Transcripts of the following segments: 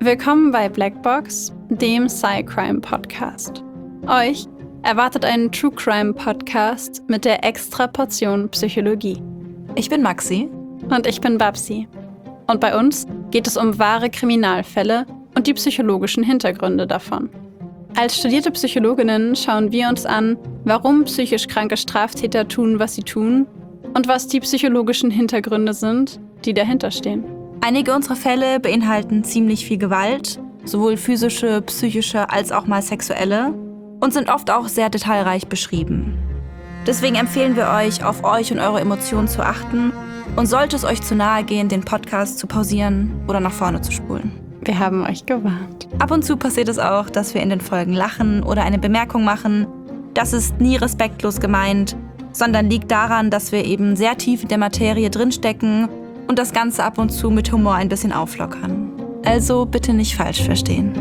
Willkommen bei Blackbox, dem Sci-Crime-Podcast. Euch erwartet ein True-Crime-Podcast mit der extra Portion Psychologie. Ich bin Maxi. Und ich bin Babsi. Und bei uns geht es um wahre Kriminalfälle und die psychologischen Hintergründe davon. Als studierte Psychologinnen schauen wir uns an, warum psychisch kranke Straftäter tun, was sie tun und was die psychologischen Hintergründe sind, die dahinter stehen. Einige unserer Fälle beinhalten ziemlich viel Gewalt, sowohl physische, psychische als auch mal sexuelle, und sind oft auch sehr detailreich beschrieben. Deswegen empfehlen wir euch, auf euch und eure Emotionen zu achten und sollte es euch zu nahe gehen, den Podcast zu pausieren oder nach vorne zu spulen. Wir haben euch gewarnt. Ab und zu passiert es auch, dass wir in den Folgen lachen oder eine Bemerkung machen. Das ist nie respektlos gemeint, sondern liegt daran, dass wir eben sehr tief in der Materie drinstecken und das Ganze ab und zu mit Humor ein bisschen auflockern. Also bitte nicht falsch verstehen.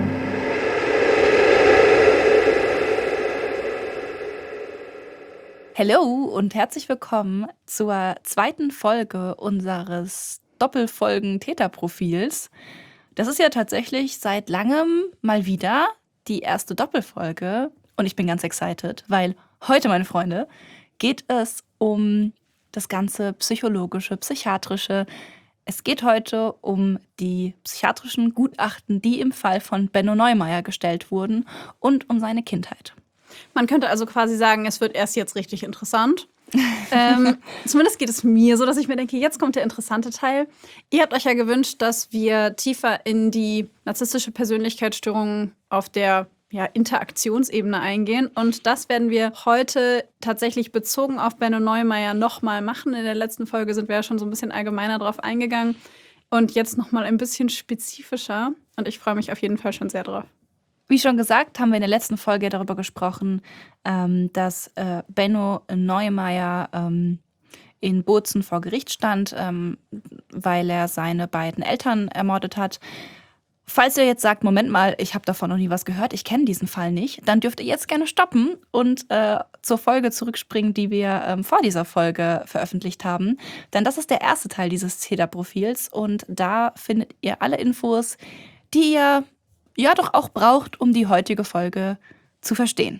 Hallo und herzlich willkommen zur zweiten Folge unseres Doppelfolgen-Täterprofils. Das ist ja tatsächlich seit langem mal wieder die erste Doppelfolge und ich bin ganz excited, weil heute, meine Freunde, geht es um das ganze psychologische, psychiatrische. Es geht heute um die psychiatrischen Gutachten, die im Fall von Benno Neumeier gestellt wurden und um seine Kindheit. Man könnte also quasi sagen, es wird erst jetzt richtig interessant. Zumindest geht es mir so, dass ich mir denke, jetzt kommt der interessante Teil. Ihr habt euch ja gewünscht, dass wir tiefer in die narzisstische Persönlichkeitsstörung auf der Interaktionsebene eingehen. Und das werden wir heute tatsächlich bezogen auf Benno Neumeier nochmal machen. In der letzten Folge sind wir ja schon so ein bisschen allgemeiner drauf eingegangen. Und jetzt nochmal ein bisschen spezifischer. Und ich freue mich auf jeden Fall schon sehr drauf. Wie schon gesagt, haben wir in der letzten Folge darüber gesprochen, dass Benno Neumeier in Bozen vor Gericht stand, weil er seine beiden Eltern ermordet hat. Falls ihr jetzt sagt, Moment mal, ich habe davon noch nie was gehört, ich kenne diesen Fall nicht, dann dürft ihr jetzt gerne stoppen und zur Folge zurückspringen, die wir vor dieser Folge veröffentlicht haben. Denn das ist der erste Teil dieses Täterprofils und da findet ihr alle Infos, die ihr doch auch braucht, um die heutige Folge zu verstehen.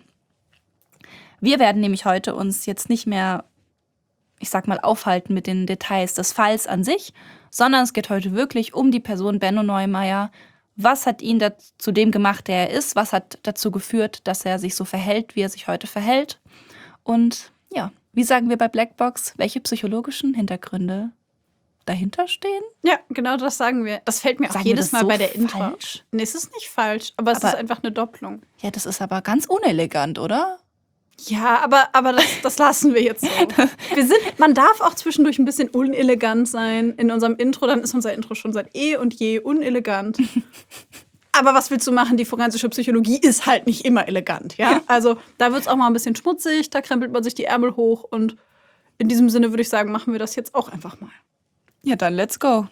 Wir werden nämlich heute uns jetzt nicht mehr, ich sag mal, aufhalten mit den Details des Falls an sich, sondern es geht heute wirklich um die Person Benno Neumeier. Was hat ihn zu dem gemacht, der er ist? Was hat dazu geführt, dass er sich so verhält, wie er sich heute verhält? Und ja, wie sagen wir bei Blackbox, welche psychologischen Hintergründe dahinter stehen? Ja, genau das sagen wir. Das fällt mir auch jedes Mal bei der Intro. Falsch? Nee, es ist nicht falsch, aber es ist einfach eine Doppelung. Ja, das ist aber ganz unelegant, oder? Ja, aber das lassen wir jetzt so. Man darf auch zwischendurch ein bisschen unelegant sein in unserem Intro. Dann ist unser Intro schon seit eh und je unelegant. Aber was willst du machen? Die forensische Psychologie ist halt nicht immer elegant, ja? Also da wird es auch mal ein bisschen schmutzig, da krempelt man sich die Ärmel hoch. Und in diesem Sinne würde ich sagen, machen wir das jetzt auch einfach mal. Ja, dann let's go.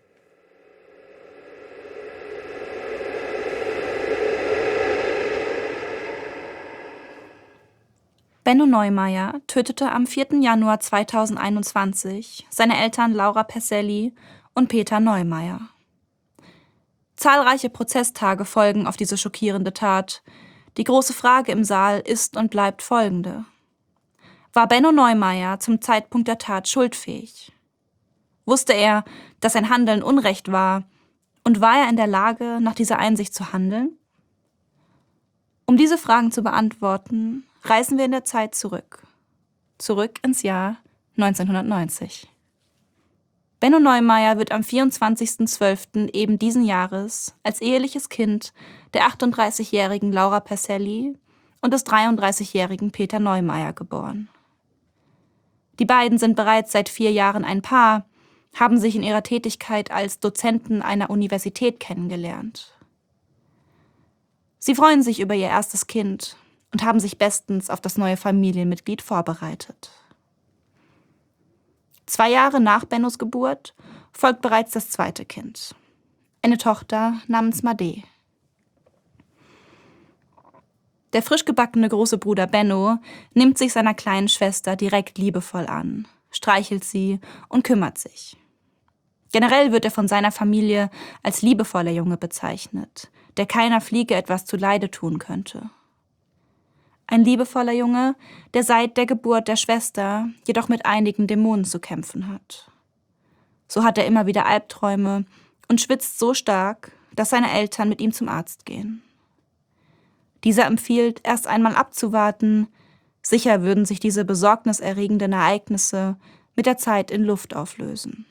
Benno Neumeier tötete am 4. Januar 2021 seine Eltern Laura Perselli und Peter Neumeier. Zahlreiche Prozesstage folgen auf diese schockierende Tat. Die große Frage im Saal ist und bleibt folgende: War Benno Neumeier zum Zeitpunkt der Tat schuldfähig? Wusste er, dass sein Handeln Unrecht war? Und war er in der Lage, nach dieser Einsicht zu handeln? Um diese Fragen zu beantworten, reisen wir in der Zeit zurück. Zurück ins Jahr 1990. Benno Neumeier wird am 24.12. eben diesen Jahres als eheliches Kind der 38-jährigen Laura Perselli und des 33-jährigen Peter Neumeier geboren. Die beiden sind bereits seit 4 Jahren ein Paar, haben sich in ihrer Tätigkeit als Dozenten einer Universität kennengelernt. Sie freuen sich über ihr erstes Kind und haben sich bestens auf das neue Familienmitglied vorbereitet. 2 Jahre nach Bennos Geburt folgt bereits das zweite Kind, eine Tochter namens Made. Der frisch gebackene große Bruder Benno nimmt sich seiner kleinen Schwester direkt liebevoll an, streichelt sie und kümmert sich. Generell wird er von seiner Familie als liebevoller Junge bezeichnet, der keiner Fliege etwas zuleide tun könnte. Ein liebevoller Junge, der seit der Geburt der Schwester jedoch mit einigen Dämonen zu kämpfen hat. So hat er immer wieder Albträume und schwitzt so stark, dass seine Eltern mit ihm zum Arzt gehen. Dieser empfiehlt, erst einmal abzuwarten. Sicher würden sich diese besorgniserregenden Ereignisse mit der Zeit in Luft auflösen.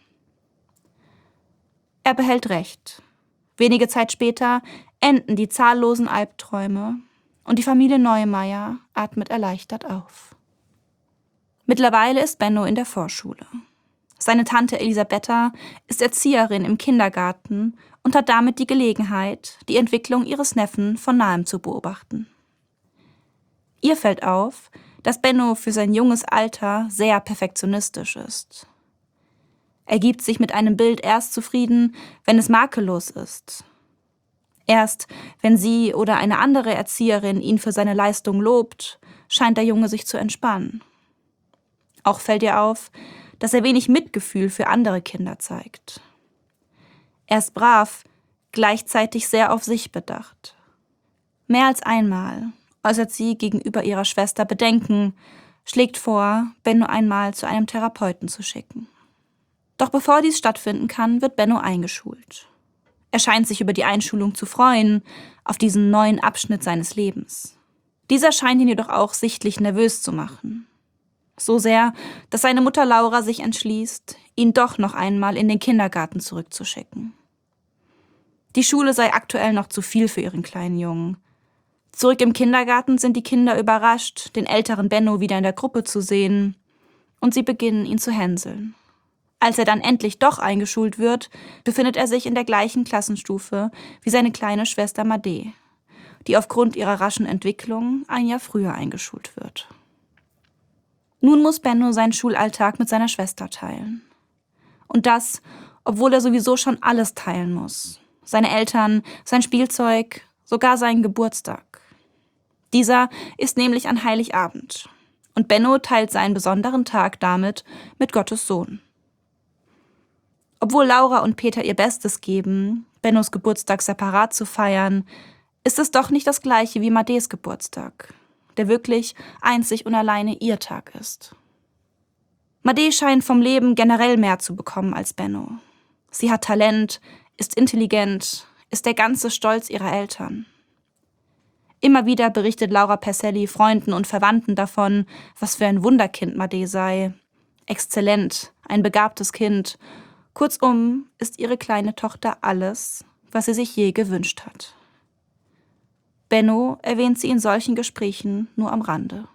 Er behält Recht. Wenige Zeit später enden die zahllosen Albträume und die Familie Neumeier atmet erleichtert auf. Mittlerweile ist Benno in der Vorschule. Seine Tante Elisabetta ist Erzieherin im Kindergarten und hat damit die Gelegenheit, die Entwicklung ihres Neffen von nahem zu beobachten. Ihr fällt auf, dass Benno für sein junges Alter sehr perfektionistisch ist. Er gibt sich mit einem Bild erst zufrieden, wenn es makellos ist. Erst wenn sie oder eine andere Erzieherin ihn für seine Leistung lobt, scheint der Junge sich zu entspannen. Auch fällt ihr auf, dass er wenig Mitgefühl für andere Kinder zeigt. Er ist brav, gleichzeitig sehr auf sich bedacht. Mehr als einmal äußert sie gegenüber ihrer Schwester Bedenken, schlägt vor, Benno einmal zu einem Therapeuten zu schicken. Doch bevor dies stattfinden kann, wird Benno eingeschult. Er scheint sich über die Einschulung zu freuen, auf diesen neuen Abschnitt seines Lebens. Dieser scheint ihn jedoch auch sichtlich nervös zu machen. So sehr, dass seine Mutter Laura sich entschließt, ihn doch noch einmal in den Kindergarten zurückzuschicken. Die Schule sei aktuell noch zu viel für ihren kleinen Jungen. Zurück im Kindergarten sind die Kinder überrascht, den älteren Benno wieder in der Gruppe zu sehen, und sie beginnen, ihn zu hänseln. Als er dann endlich doch eingeschult wird, befindet er sich in der gleichen Klassenstufe wie seine kleine Schwester Made, die aufgrund ihrer raschen Entwicklung ein Jahr früher eingeschult wird. Nun muss Benno seinen Schulalltag mit seiner Schwester teilen. Und das, obwohl er sowieso schon alles teilen muss. Seine Eltern, sein Spielzeug, sogar seinen Geburtstag. Dieser ist nämlich an Heiligabend. Und Benno teilt seinen besonderen Tag damit mit Gottes Sohn. Obwohl Laura und Peter ihr Bestes geben, Bennos Geburtstag separat zu feiern, ist es doch nicht das gleiche wie Mades Geburtstag, der wirklich einzig und alleine ihr Tag ist. Made scheint vom Leben generell mehr zu bekommen als Benno. Sie hat Talent, ist intelligent, ist der ganze Stolz ihrer Eltern. Immer wieder berichtet Laura Perselli Freunden und Verwandten davon, was für ein Wunderkind Made sei. Exzellent, ein begabtes Kind. Kurzum ist ihre kleine Tochter alles, was sie sich je gewünscht hat. Benno erwähnt sie in solchen Gesprächen nur am Rande.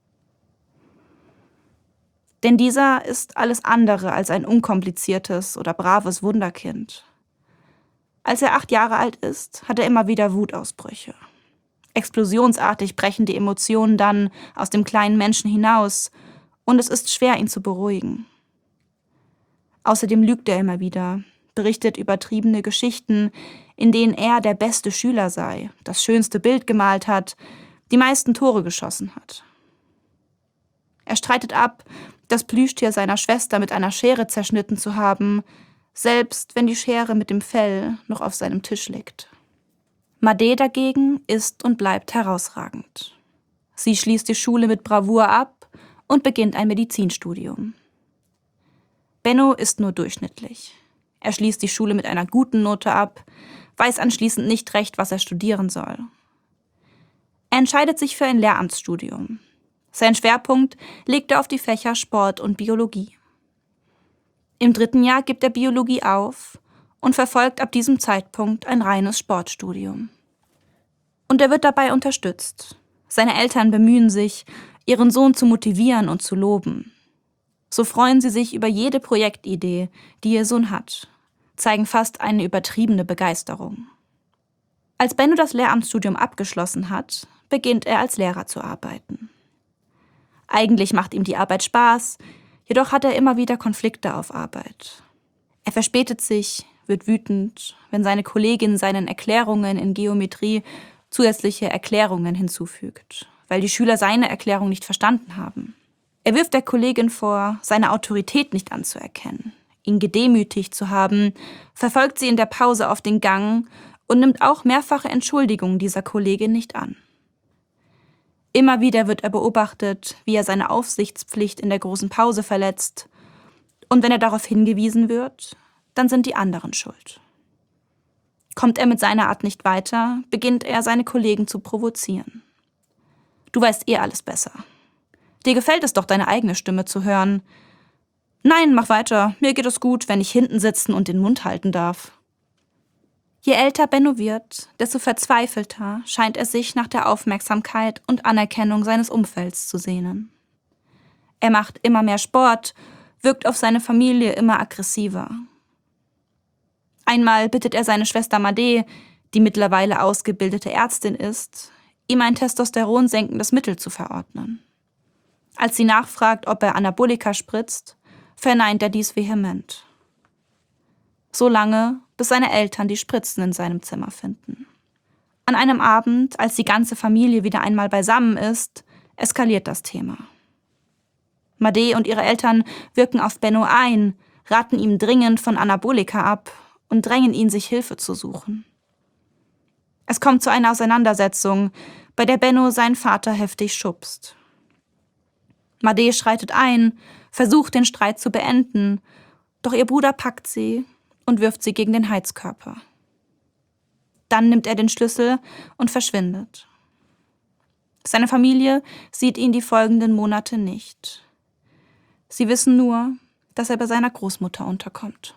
Denn dieser ist alles andere als ein unkompliziertes oder braves Wunderkind. Als er 8 Jahre alt ist, hat er immer wieder Wutausbrüche. Explosionsartig brechen die Emotionen dann aus dem kleinen Menschen hinaus und es ist schwer, ihn zu beruhigen. Außerdem lügt er immer wieder, berichtet übertriebene Geschichten, in denen er der beste Schüler sei, das schönste Bild gemalt hat, die meisten Tore geschossen hat. Er streitet ab, das Plüschtier seiner Schwester mit einer Schere zerschnitten zu haben, selbst wenn die Schere mit dem Fell noch auf seinem Tisch liegt. Made dagegen ist und bleibt herausragend. Sie schließt die Schule mit Bravour ab und beginnt ein Medizinstudium. Benno ist nur durchschnittlich. Er schließt die Schule mit einer guten Note ab, weiß anschließend nicht recht, was er studieren soll. Er entscheidet sich für ein Lehramtsstudium. Sein Schwerpunkt legt er auf die Fächer Sport und Biologie. Im 3. Jahr gibt er Biologie auf und verfolgt ab diesem Zeitpunkt ein reines Sportstudium. Und er wird dabei unterstützt. Seine Eltern bemühen sich, ihren Sohn zu motivieren und zu loben. So freuen sie sich über jede Projektidee, die ihr Sohn hat, zeigen fast eine übertriebene Begeisterung. Als Benno das Lehramtsstudium abgeschlossen hat, beginnt er als Lehrer zu arbeiten. Eigentlich macht ihm die Arbeit Spaß, jedoch hat er immer wieder Konflikte auf Arbeit. Er verspätet sich, wird wütend, wenn seine Kollegin seinen Erklärungen in Geometrie zusätzliche Erklärungen hinzufügt, weil die Schüler seine Erklärung nicht verstanden haben. Er wirft der Kollegin vor, seine Autorität nicht anzuerkennen, ihn gedemütigt zu haben, verfolgt sie in der Pause auf den Gang und nimmt auch mehrfache Entschuldigungen dieser Kollegin nicht an. Immer wieder wird er beobachtet, wie er seine Aufsichtspflicht in der großen Pause verletzt. Und wenn er darauf hingewiesen wird, dann sind die anderen schuld. Kommt er mit seiner Art nicht weiter, beginnt er, seine Kollegen zu provozieren. Du weißt alles besser. Dir gefällt es doch, deine eigene Stimme zu hören. Nein, mach weiter, mir geht es gut, wenn ich hinten sitzen und den Mund halten darf. Je älter Benno wird, desto verzweifelter scheint er sich nach der Aufmerksamkeit und Anerkennung seines Umfelds zu sehnen. Er macht immer mehr Sport, wirkt auf seine Familie immer aggressiver. Einmal bittet er seine Schwester Made, die mittlerweile ausgebildete Ärztin ist, ihm ein testosteronsenkendes Mittel zu verordnen. Als sie nachfragt, ob er Anabolika spritzt, verneint er dies vehement. So lange, bis seine Eltern die Spritzen in seinem Zimmer finden. An einem Abend, als die ganze Familie wieder einmal beisammen ist, eskaliert das Thema. Made und ihre Eltern wirken auf Benno ein, raten ihm dringend von Anabolika ab und drängen ihn, sich Hilfe zu suchen. Es kommt zu einer Auseinandersetzung, bei der Benno seinen Vater heftig schubst. Made schreitet ein, versucht den Streit zu beenden, doch ihr Bruder packt sie und wirft sie gegen den Heizkörper. Dann nimmt er den Schlüssel und verschwindet. Seine Familie sieht ihn die folgenden Monate nicht. Sie wissen nur, dass er bei seiner Großmutter unterkommt.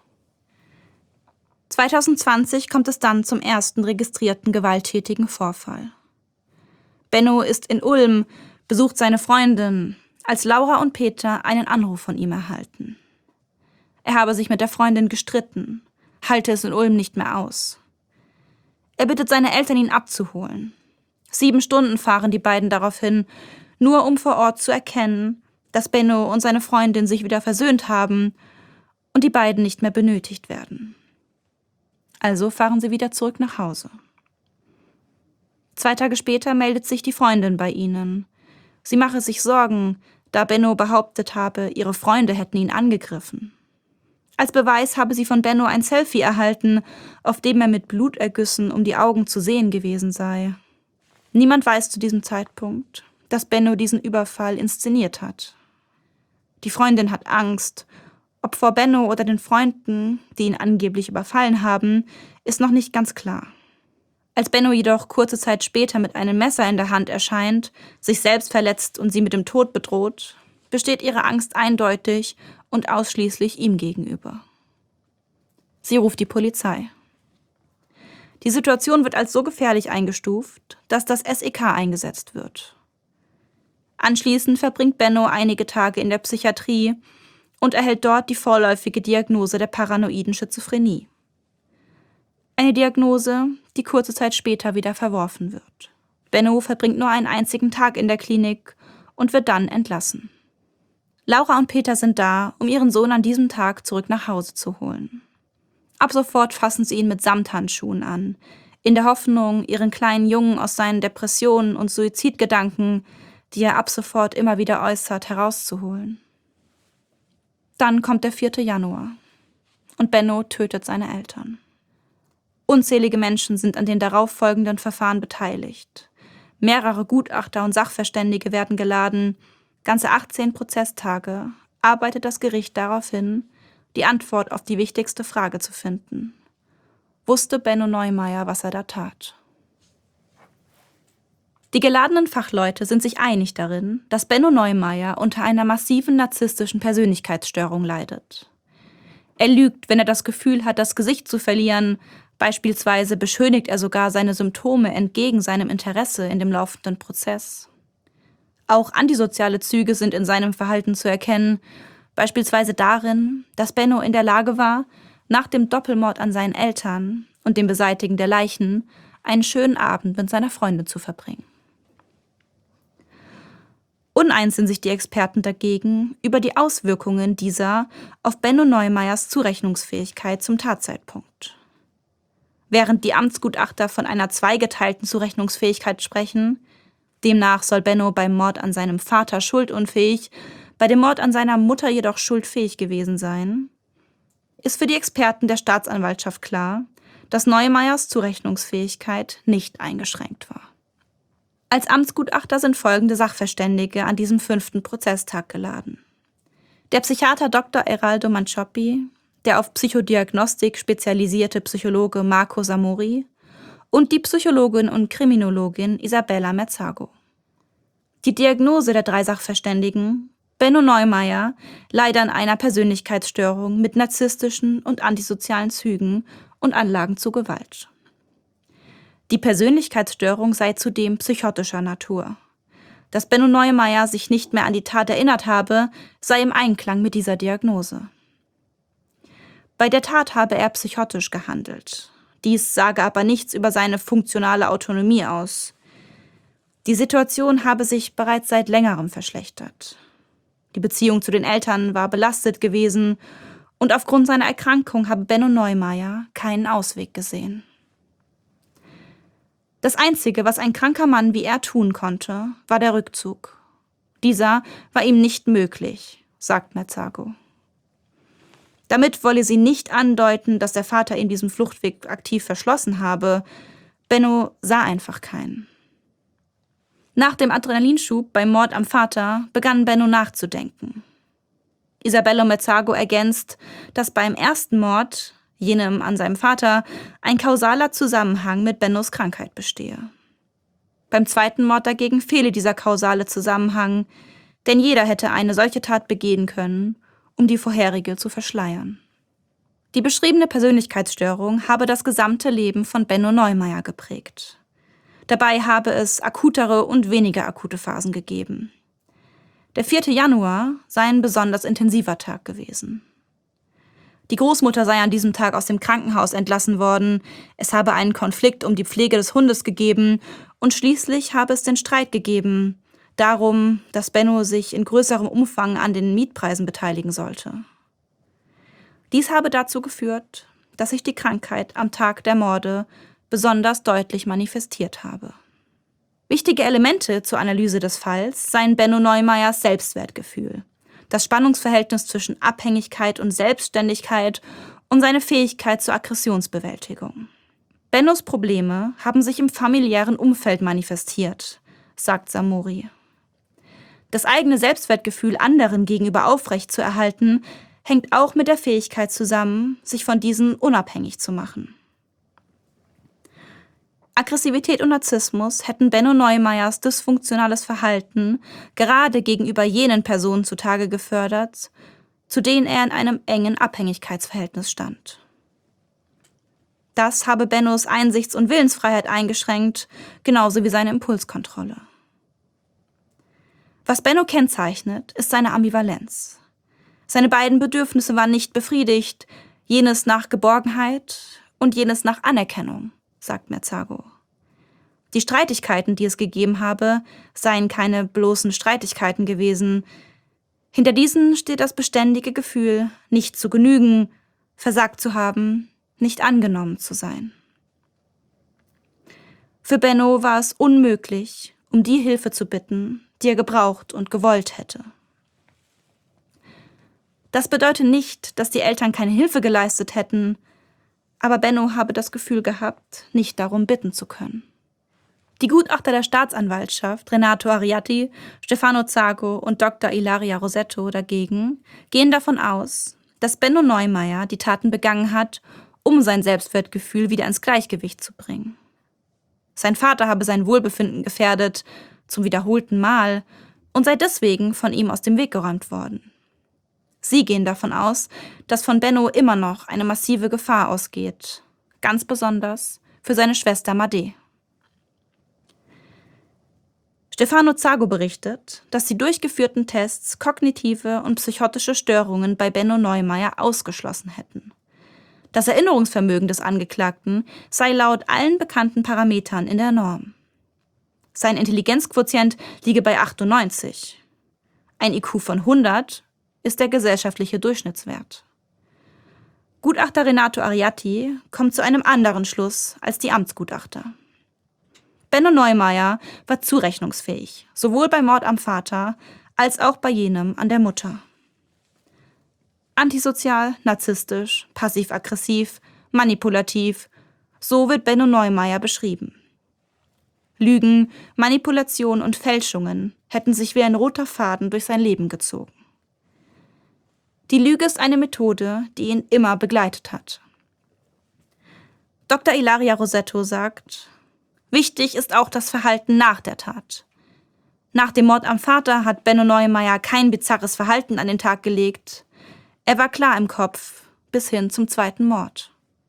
2020 kommt es dann zum ersten registrierten gewalttätigen Vorfall. Benno ist in Ulm, besucht seine Freundin, als Laura und Peter einen Anruf von ihm erhalten. Er habe sich mit der Freundin gestritten, halte es in Ulm nicht mehr aus. Er bittet seine Eltern, ihn abzuholen. 7 Stunden fahren die beiden daraufhin, nur um vor Ort zu erkennen, dass Benno und seine Freundin sich wieder versöhnt haben und die beiden nicht mehr benötigt werden. Also fahren sie wieder zurück nach Hause. 2 Tage später meldet sich die Freundin bei ihnen. Sie mache sich Sorgen, da Benno behauptet habe, ihre Freunde hätten ihn angegriffen. Als Beweis habe sie von Benno ein Selfie erhalten, auf dem er mit Blutergüssen um die Augen zu sehen gewesen sei. Niemand weiß zu diesem Zeitpunkt, dass Benno diesen Überfall inszeniert hat. Die Freundin hat Angst. Ob vor Benno oder den Freunden, die ihn angeblich überfallen haben, ist noch nicht ganz klar. Als Benno jedoch kurze Zeit später mit einem Messer in der Hand erscheint, sich selbst verletzt und sie mit dem Tod bedroht, besteht ihre Angst eindeutig und ausschließlich ihm gegenüber. Sie ruft die Polizei. Die Situation wird als so gefährlich eingestuft, dass das SEK eingesetzt wird. Anschließend verbringt Benno einige Tage in der Psychiatrie und erhält dort die vorläufige Diagnose der paranoiden Schizophrenie. Eine Diagnose, die kurze Zeit später wieder verworfen wird. Benno verbringt nur einen einzigen Tag in der Klinik und wird dann entlassen. Laura und Peter sind da, um ihren Sohn an diesem Tag zurück nach Hause zu holen. Ab sofort fassen sie ihn mit Samthandschuhen an, in der Hoffnung, ihren kleinen Jungen aus seinen Depressionen und Suizidgedanken, die er ab sofort immer wieder äußert, herauszuholen. Dann kommt der 4. Januar und Benno tötet seine Eltern. Unzählige Menschen sind an den darauffolgenden Verfahren beteiligt. Mehrere Gutachter und Sachverständige werden geladen. Ganze 18 Prozesstage arbeitet das Gericht darauf hin, die Antwort auf die wichtigste Frage zu finden. Wusste Benno Neumeier, was er da tat? Die geladenen Fachleute sind sich einig darin, dass Benno Neumeier unter einer massiven narzisstischen Persönlichkeitsstörung leidet. Er lügt, wenn er das Gefühl hat, das Gesicht zu verlieren. Beispielsweise beschönigt er sogar seine Symptome entgegen seinem Interesse in dem laufenden Prozess. Auch antisoziale Züge sind in seinem Verhalten zu erkennen, beispielsweise darin, dass Benno in der Lage war, nach dem Doppelmord an seinen Eltern und dem Beseitigen der Leichen einen schönen Abend mit seiner Freundin zu verbringen. Uneins sind sich die Experten dagegen über die Auswirkungen dieser auf Benno Neumeiers Zurechnungsfähigkeit zum Tatzeitpunkt. Während die Amtsgutachter von einer zweigeteilten Zurechnungsfähigkeit sprechen, demnach soll Benno beim Mord an seinem Vater schuldunfähig, bei dem Mord an seiner Mutter jedoch schuldfähig gewesen sein, ist für die Experten der Staatsanwaltschaft klar, dass Neumeyers Zurechnungsfähigkeit nicht eingeschränkt war. Als Amtsgutachter sind folgende Sachverständige an diesem 5. Prozesstag geladen: Der Psychiater Dr. Eraldo Mancioppi, der auf Psychodiagnostik spezialisierte Psychologe Marco Samori und die Psychologin und Kriminologin Isabella Merzago. Die Diagnose der 3 Sachverständigen: Benno Neumeyer leide an einer Persönlichkeitsstörung mit narzisstischen und antisozialen Zügen und Anlagen zu Gewalt. Die Persönlichkeitsstörung sei zudem psychotischer Natur. Dass Benno Neumeyer sich nicht mehr an die Tat erinnert habe, sei im Einklang mit dieser Diagnose. Bei der Tat habe er psychotisch gehandelt. Dies sage aber nichts über seine funktionale Autonomie aus. Die Situation habe sich bereits seit längerem verschlechtert. Die Beziehung zu den Eltern war belastet gewesen und aufgrund seiner Erkrankung habe Benno Neumeyer keinen Ausweg gesehen. Das Einzige, was ein kranker Mann wie er tun konnte, war der Rückzug. Dieser war ihm nicht möglich, sagt Merzago. Damit wolle sie nicht andeuten, dass der Vater ihm diesen Fluchtweg aktiv verschlossen habe. Benno sah einfach keinen. Nach dem Adrenalinschub beim Mord am Vater begann Benno nachzudenken. Isabella Merzago ergänzt, dass beim ersten Mord, jenem an seinem Vater, ein kausaler Zusammenhang mit Bennos Krankheit bestehe. Beim zweiten Mord dagegen fehle dieser kausale Zusammenhang, denn jeder hätte eine solche Tat begehen können, um die vorherige zu verschleiern. Die beschriebene Persönlichkeitsstörung habe das gesamte Leben von Benno Neumeyer geprägt. Dabei habe es akutere und weniger akute Phasen gegeben. Der 4. Januar sei ein besonders intensiver Tag gewesen. Die Großmutter sei an diesem Tag aus dem Krankenhaus entlassen worden, es habe einen Konflikt um die Pflege des Hundes gegeben und schließlich habe es den Streit gegeben, darum, dass Benno sich in größerem Umfang an den Mietpreisen beteiligen sollte. Dies habe dazu geführt, dass sich die Krankheit am Tag der Morde besonders deutlich manifestiert habe. Wichtige Elemente zur Analyse des Falls seien Benno Neumeyers Selbstwertgefühl, das Spannungsverhältnis zwischen Abhängigkeit und Selbstständigkeit und seine Fähigkeit zur Aggressionsbewältigung. Bennos Probleme haben sich im familiären Umfeld manifestiert, sagt Samori. Das eigene Selbstwertgefühl anderen gegenüber aufrechtzuerhalten, hängt auch mit der Fähigkeit zusammen, sich von diesen unabhängig zu machen. Aggressivität und Narzissmus hätten Benno Neumeyers dysfunktionales Verhalten gerade gegenüber jenen Personen zutage gefördert, zu denen er in einem engen Abhängigkeitsverhältnis stand. Das habe Bennos Einsichts- und Willensfreiheit eingeschränkt, genauso wie seine Impulskontrolle. Was Benno kennzeichnet, ist seine Ambivalenz. Seine beiden Bedürfnisse waren nicht befriedigt, jenes nach Geborgenheit und jenes nach Anerkennung, sagt Merzago. Die Streitigkeiten, die es gegeben habe, seien keine bloßen Streitigkeiten gewesen. Hinter diesen steht das beständige Gefühl, nicht zu genügen, versagt zu haben, nicht angenommen zu sein. Für Benno war es unmöglich, um die Hilfe zu bitten, die er gebraucht und gewollt hätte. Das bedeutet nicht, dass die Eltern keine Hilfe geleistet hätten, aber Benno habe das Gefühl gehabt, nicht darum bitten zu können. Die Gutachter der Staatsanwaltschaft, Renato Ariati, Stefano Zago und Dr. Ilaria Rosetto dagegen, gehen davon aus, dass Benno Neumeyer die Taten begangen hat, um sein Selbstwertgefühl wieder ins Gleichgewicht zu bringen. Sein Vater habe sein Wohlbefinden gefährdet, zum wiederholten Mal, und sei deswegen von ihm aus dem Weg geräumt worden. Sie gehen davon aus, dass von Benno immer noch eine massive Gefahr ausgeht, ganz besonders für seine Schwester Made. Stefano Zago berichtet, dass die durchgeführten Tests kognitive und psychotische Störungen bei Benno Neumeyer ausgeschlossen hätten. Das Erinnerungsvermögen des Angeklagten sei laut allen bekannten Parametern in der Norm. Sein Intelligenzquotient liege bei 98. Ein IQ von 100 ist der gesellschaftliche Durchschnittswert. Gutachter Renato Ariati kommt zu einem anderen Schluss als die Amtsgutachter. Benno Neumeyer war zurechnungsfähig, sowohl beim Mord am Vater als auch bei jenem an der Mutter. Antisozial, narzisstisch, passiv-aggressiv, manipulativ. So wird Benno Neumeier beschrieben. Lügen, Manipulation und Fälschungen hätten sich wie ein roter Faden durch sein Leben gezogen. Die Lüge ist eine Methode, die ihn immer begleitet hat. Dr. Ilaria Rosetto sagt, wichtig ist auch das Verhalten nach der Tat. Nach dem Mord am Vater hat Benno Neumeier kein bizarres Verhalten an den Tag gelegt. Er war klar im Kopf, bis hin zum zweiten Mord.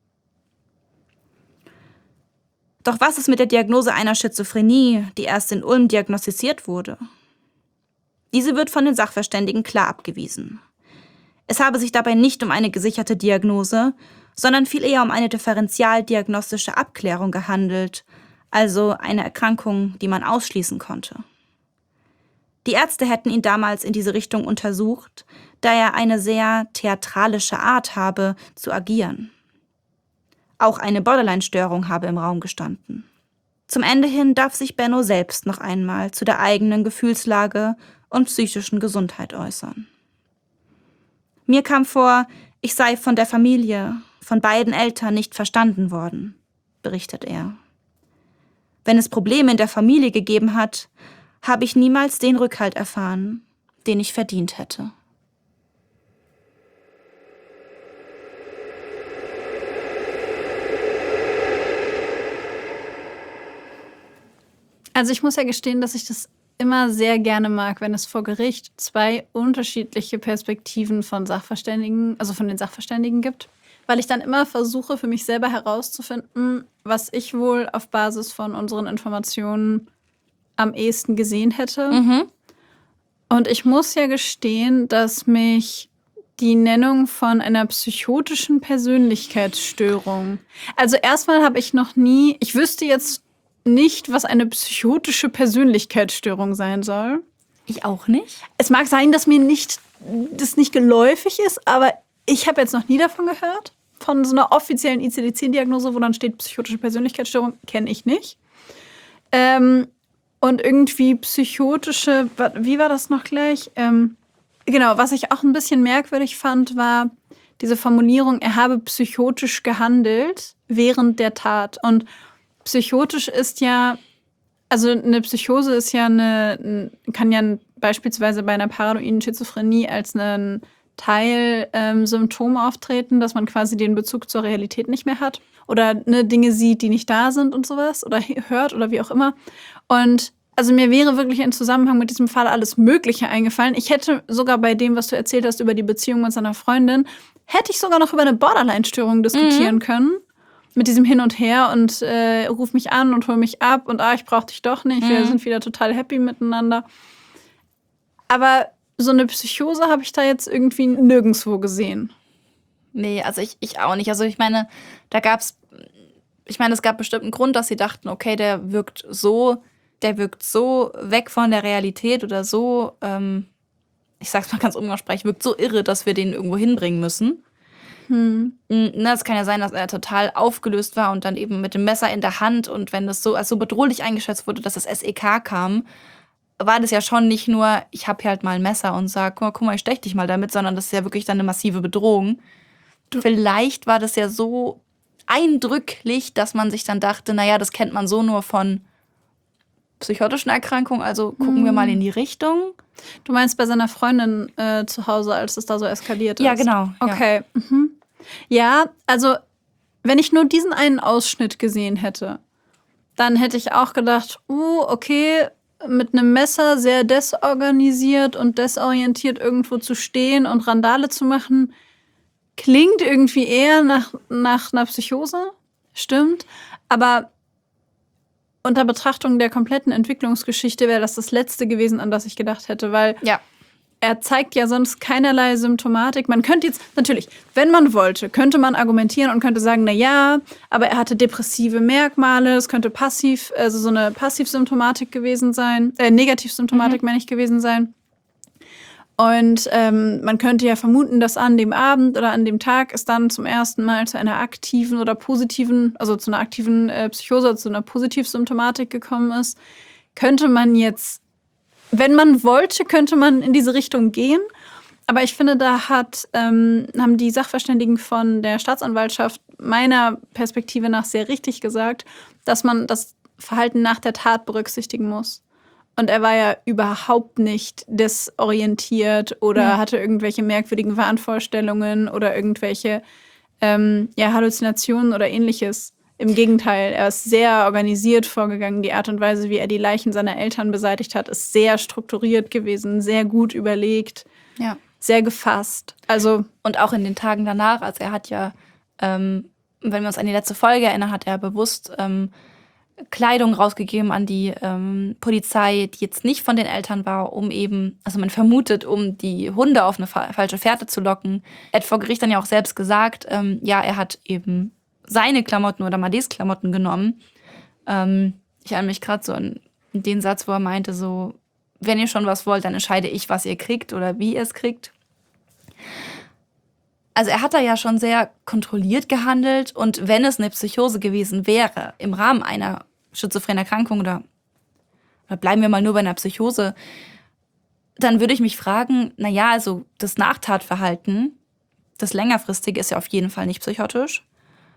Doch was ist mit der Diagnose einer Schizophrenie, die erst in Ulm diagnostiziert wurde? Diese wird von den Sachverständigen klar abgewiesen. Es habe sich dabei nicht um eine gesicherte Diagnose, sondern viel eher um eine differentialdiagnostische Abklärung gehandelt, also eine Erkrankung, die man ausschließen konnte. Die Ärzte hätten ihn damals in diese Richtung untersucht, da er eine sehr theatralische Art habe, zu agieren. Auch eine Borderline-Störung habe im Raum gestanden. Zum Ende hin darf sich Benno selbst noch einmal zu der eigenen Gefühlslage und psychischen Gesundheit äußern. Mir kam vor, ich sei von der Familie, von beiden Eltern nicht verstanden worden, berichtet er. Wenn es Probleme in der Familie gegeben hat, habe ich niemals den Rückhalt erfahren, den ich verdient hätte. Also ich muss ja gestehen, dass ich das immer sehr gerne mag, wenn es vor Gericht zwei unterschiedliche Perspektiven von Sachverständigen, also von den Sachverständigen gibt, weil ich dann immer versuche, für mich selber herauszufinden, was ich wohl auf Basis von unseren Informationen am ehesten gesehen hätte. Und ich muss ja gestehen, dass mich die Nennung von einer psychotischen Persönlichkeitsstörung, also erstmal habe ich noch nie, ich wüsste jetzt nicht, was eine psychotische Persönlichkeitsstörung sein soll. Ich auch nicht. Es mag sein, dass mir das nicht geläufig ist, aber ich habe jetzt noch nie davon gehört. Von so einer offiziellen ICD-10-Diagnose, wo dann steht psychotische Persönlichkeitsstörung, kenne ich nicht. Und irgendwie psychotische, wie war das noch gleich? Genau, was ich auch ein bisschen merkwürdig fand, war diese Formulierung, er habe psychotisch gehandelt während der Tat. Und psychotisch ist ja, also eine Psychose ist ja kann ja beispielsweise bei einer paranoiden Schizophrenie als ein Teilsymptom auftreten, dass man quasi den Bezug zur Realität nicht mehr hat oder Dinge sieht, die nicht da sind und sowas oder hört oder wie auch immer. Und also mir wäre wirklich im Zusammenhang mit diesem Fall alles Mögliche eingefallen. Ich hätte sogar bei dem, was du erzählt hast über die Beziehung mit seiner Freundin, hätte ich sogar noch über eine Borderline-Störung diskutieren können. Mit diesem Hin und Her und ruf mich an und hol mich ab und ich brauch dich doch nicht. Wir sind wieder total happy miteinander. Aber so eine Psychose habe ich da jetzt irgendwie nirgendwo gesehen. Nee, also ich auch nicht. Also ich meine, es gab bestimmt einen Grund, dass sie dachten, okay, der wirkt so weg von der Realität oder so, ich sag's mal ganz umgangssprachlich, wirkt so irre, dass wir den irgendwo hinbringen müssen. Es kann ja sein, dass er total aufgelöst war und dann eben mit dem Messer in der Hand und wenn das so als so bedrohlich eingeschätzt wurde, dass das SEK kam, war das ja schon nicht nur, ich habe hier halt mal ein Messer und sag, guck mal, ich stech dich mal damit, sondern das ist ja wirklich dann eine massive Bedrohung. Vielleicht war das ja so eindrücklich, dass man sich dann dachte, naja, das kennt man so nur von psychotischen Erkrankungen, also gucken wir mal in die Richtung. Du meinst bei seiner Freundin zu Hause, als es da so eskaliert ist? Ja, genau. Okay. Ja, also wenn ich nur diesen einen Ausschnitt gesehen hätte, dann hätte ich auch gedacht, okay, mit einem Messer sehr desorganisiert und desorientiert irgendwo zu stehen und Randale zu machen, klingt irgendwie eher nach einer Psychose. Stimmt. Aber unter Betrachtung der kompletten Entwicklungsgeschichte wäre das Letzte gewesen, an das ich gedacht hätte, weil er zeigt ja sonst keinerlei Symptomatik. Man könnte jetzt, natürlich, wenn man wollte, könnte man argumentieren und könnte sagen, na aber er hatte depressive Merkmale, es könnte so eine Passivsymptomatik gewesen sein, Negativsymptomatik meine ich gewesen sein. Und man könnte ja vermuten, dass an dem Abend oder an dem Tag es dann zum ersten Mal zu einer aktiven oder positiven, also zu einer aktiven Psychose, zu einer Positivsymptomatik gekommen ist. Könnte man jetzt, wenn man wollte, könnte man in diese Richtung gehen. Aber ich finde, da haben die Sachverständigen von der Staatsanwaltschaft meiner Perspektive nach sehr richtig gesagt, dass man das Verhalten nach der Tat berücksichtigen muss. Und er war ja überhaupt nicht desorientiert oder hatte irgendwelche merkwürdigen Wahnvorstellungen oder irgendwelche Halluzinationen oder ähnliches. Im Gegenteil, er ist sehr organisiert vorgegangen. Die Art und Weise, wie er die Leichen seiner Eltern beseitigt hat, ist sehr strukturiert gewesen, sehr gut überlegt, sehr gefasst. Also Und auch in den Tagen danach, also er hat ja, wenn wir uns an die letzte Folge erinnern, hat er bewusst Kleidung rausgegeben an die Polizei, die jetzt nicht von den Eltern war, um eben, also man vermutet, um die Hunde auf eine falsche Fährte zu locken. Er hat vor Gericht dann ja auch selbst gesagt, er hat eben seine Klamotten oder Madés Klamotten genommen. Ich erinnere mich gerade so an den Satz, wo er meinte so, wenn ihr schon was wollt, dann entscheide ich, was ihr kriegt oder wie ihr es kriegt. Also er hat da ja schon sehr kontrolliert gehandelt und wenn es eine Psychose gewesen wäre, im Rahmen einer schizophrenen Erkrankung oder bleiben wir mal nur bei einer Psychose, dann würde ich mich fragen, naja, also das Nachtatverhalten, das längerfristige ist ja auf jeden Fall nicht psychotisch.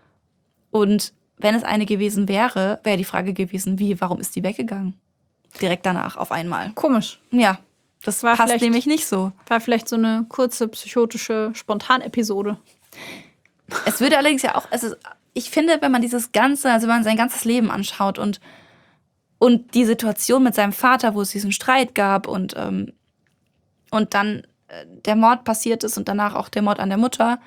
Und wenn es eine gewesen wäre, wäre die Frage gewesen, warum ist die weggegangen? Direkt danach auf einmal. komisch. Ja, das War passt vielleicht- nämlich nicht so. War vielleicht so eine kurze psychotische Spontanepisode. Es würde allerdings ja auch, also ich finde, wenn man dieses Ganze, also wenn man sein ganzes Leben anschaut und die Situation mit seinem Vater, wo es diesen Streit gab und dann der Mord passiert ist und danach auch der Mord an der Mutter,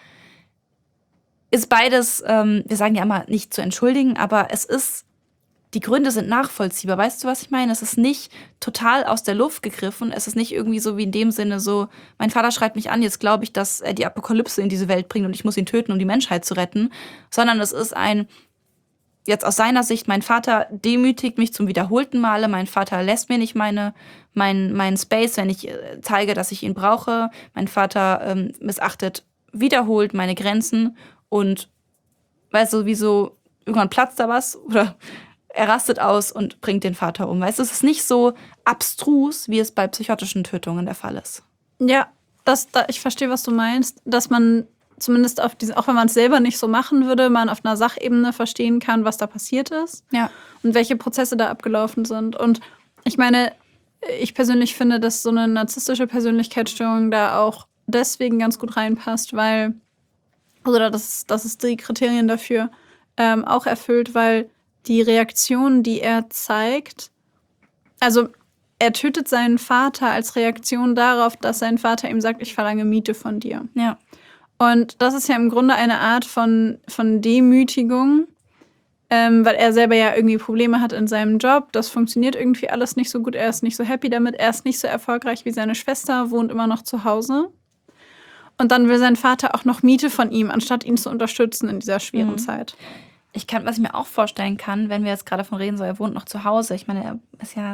ist beides, wir sagen ja immer, nicht zu entschuldigen, aber die Gründe sind nachvollziehbar. Weißt du, was ich meine? Es ist nicht total aus der Luft gegriffen. Es ist nicht irgendwie so wie in dem Sinne so, mein Vater schreit mich an, jetzt glaube ich, dass er die Apokalypse in diese Welt bringt und ich muss ihn töten, um die Menschheit zu retten. Sondern es ist jetzt aus seiner Sicht, mein Vater demütigt mich zum wiederholten Male. Mein Vater lässt mir nicht meinen Space, wenn ich zeige, dass ich ihn brauche. Mein Vater missachtet wiederholt meine Grenzen und weißt du, wieso irgendwann platzt da was oder er rastet aus und bringt den Vater um. Weißt du, es ist nicht so abstrus, wie es bei psychotischen Tötungen der Fall ist. Ja, ich verstehe, was du meinst, dass man zumindest auch wenn man es selber nicht so machen würde, man auf einer Sachebene verstehen kann, was da passiert ist. Ja. Und welche Prozesse da abgelaufen sind. Und ich meine, ich persönlich finde, dass so eine narzisstische Persönlichkeitsstörung da auch deswegen ganz gut reinpasst, dass es die Kriterien dafür auch erfüllt, weil die Reaktion, die er zeigt, also er tötet seinen Vater als Reaktion darauf, dass sein Vater ihm sagt, ich verlange Miete von dir. Ja. Und das ist ja im Grunde eine Art von Demütigung, weil er selber ja irgendwie Probleme hat in seinem Job. Das funktioniert irgendwie alles nicht so gut. Er ist nicht so happy damit. Er ist nicht so erfolgreich wie seine Schwester, wohnt immer noch zu Hause. Und dann will sein Vater auch noch Miete von ihm, anstatt ihn zu unterstützen in dieser schweren Zeit. Was ich mir auch vorstellen kann, wenn wir jetzt gerade von reden, so er wohnt noch zu Hause. Ich meine, er ist ja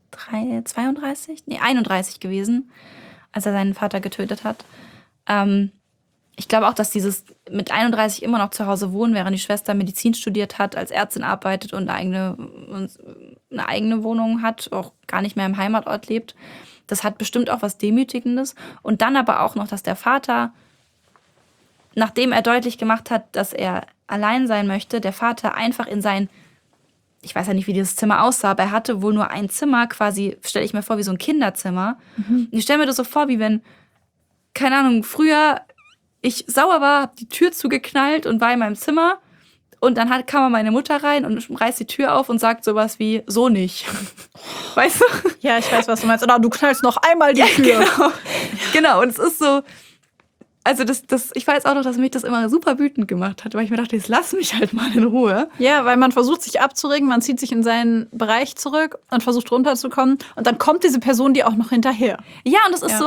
31 gewesen, als er seinen Vater getötet hat. Ich glaube auch, dass dieses mit 31 immer noch zu Hause wohnen, während die Schwester Medizin studiert hat, als Ärztin arbeitet und eine eigene Wohnung hat, auch gar nicht mehr im Heimatort lebt, das hat bestimmt auch was Demütigendes. Und dann aber auch noch, dass der Vater, nachdem er deutlich gemacht hat, dass er allein sein möchte, der Vater einfach in ich weiß ja nicht, wie dieses Zimmer aussah, aber er hatte wohl nur ein Zimmer, quasi, stelle ich mir vor, wie so ein Kinderzimmer. Und ich stelle mir das so vor, wie wenn, keine Ahnung, früher ich sauer war, habe die Tür zugeknallt und war in meinem Zimmer und dann kam meine Mutter rein und reißt die Tür auf und sagt sowas wie, so nicht. Weißt du? Ja, ich weiß, was du meinst. Oder du knallst noch einmal die Tür. Genau, und es ist so, also ich weiß auch noch, dass mich das immer super wütend gemacht hat, weil ich mir dachte, jetzt lass mich halt mal in Ruhe. Ja, weil man versucht, sich abzuregen, man zieht sich in seinen Bereich zurück und versucht runterzukommen und dann kommt diese Person dir auch noch hinterher. Ja, und das ist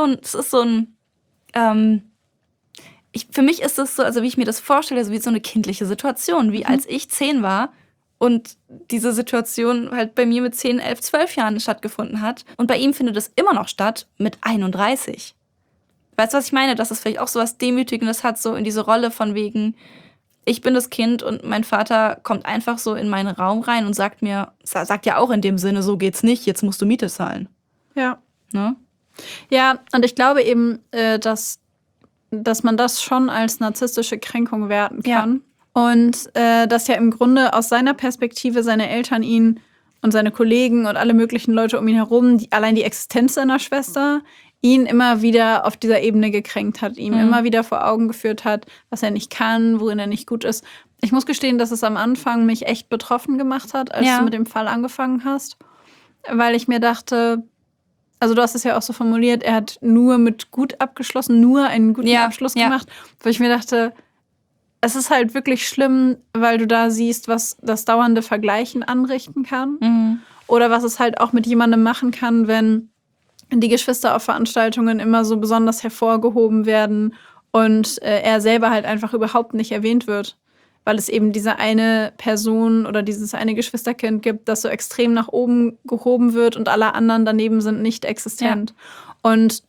für mich ist das so, also wie ich mir das vorstelle, so wie so eine kindliche Situation, wie als ich 10 war und diese Situation halt bei mir mit 10, 11, 12 Jahren stattgefunden hat. Und bei ihm findet es immer noch statt mit 31. Weißt du, was ich meine? Dass es vielleicht auch so was Demütigendes hat, so in diese Rolle von wegen, ich bin das Kind und mein Vater kommt einfach so in meinen Raum rein und sagt ja auch in dem Sinne, so geht's nicht, jetzt musst du Miete zahlen. Ja. Ne? Ja, und ich glaube eben, dass man das schon als narzisstische Kränkung werten kann. Und dass ja im Grunde aus seiner Perspektive seine Eltern ihn und seine Kollegen und alle möglichen Leute um ihn herum, allein die Existenz seiner Schwester, ihn immer wieder auf dieser Ebene gekränkt hat, ihm immer wieder vor Augen geführt hat, was er nicht kann, worin er nicht gut ist. Ich muss gestehen, dass es am Anfang mich echt betroffen gemacht hat, als du mit dem Fall angefangen hast, weil ich mir dachte, also du hast es ja auch so formuliert, er hat nur mit gut abgeschlossen, nur einen guten Abschluss gemacht, wo ich mir dachte, es ist halt wirklich schlimm, weil du da siehst, was das dauernde Vergleichen anrichten kann. Oder was es halt auch mit jemandem machen kann, wenn die Geschwister auf Veranstaltungen immer so besonders hervorgehoben werden und er selber halt einfach überhaupt nicht erwähnt wird. Weil es eben diese eine Person oder dieses eine Geschwisterkind gibt, das so extrem nach oben gehoben wird und alle anderen daneben sind nicht existent. Und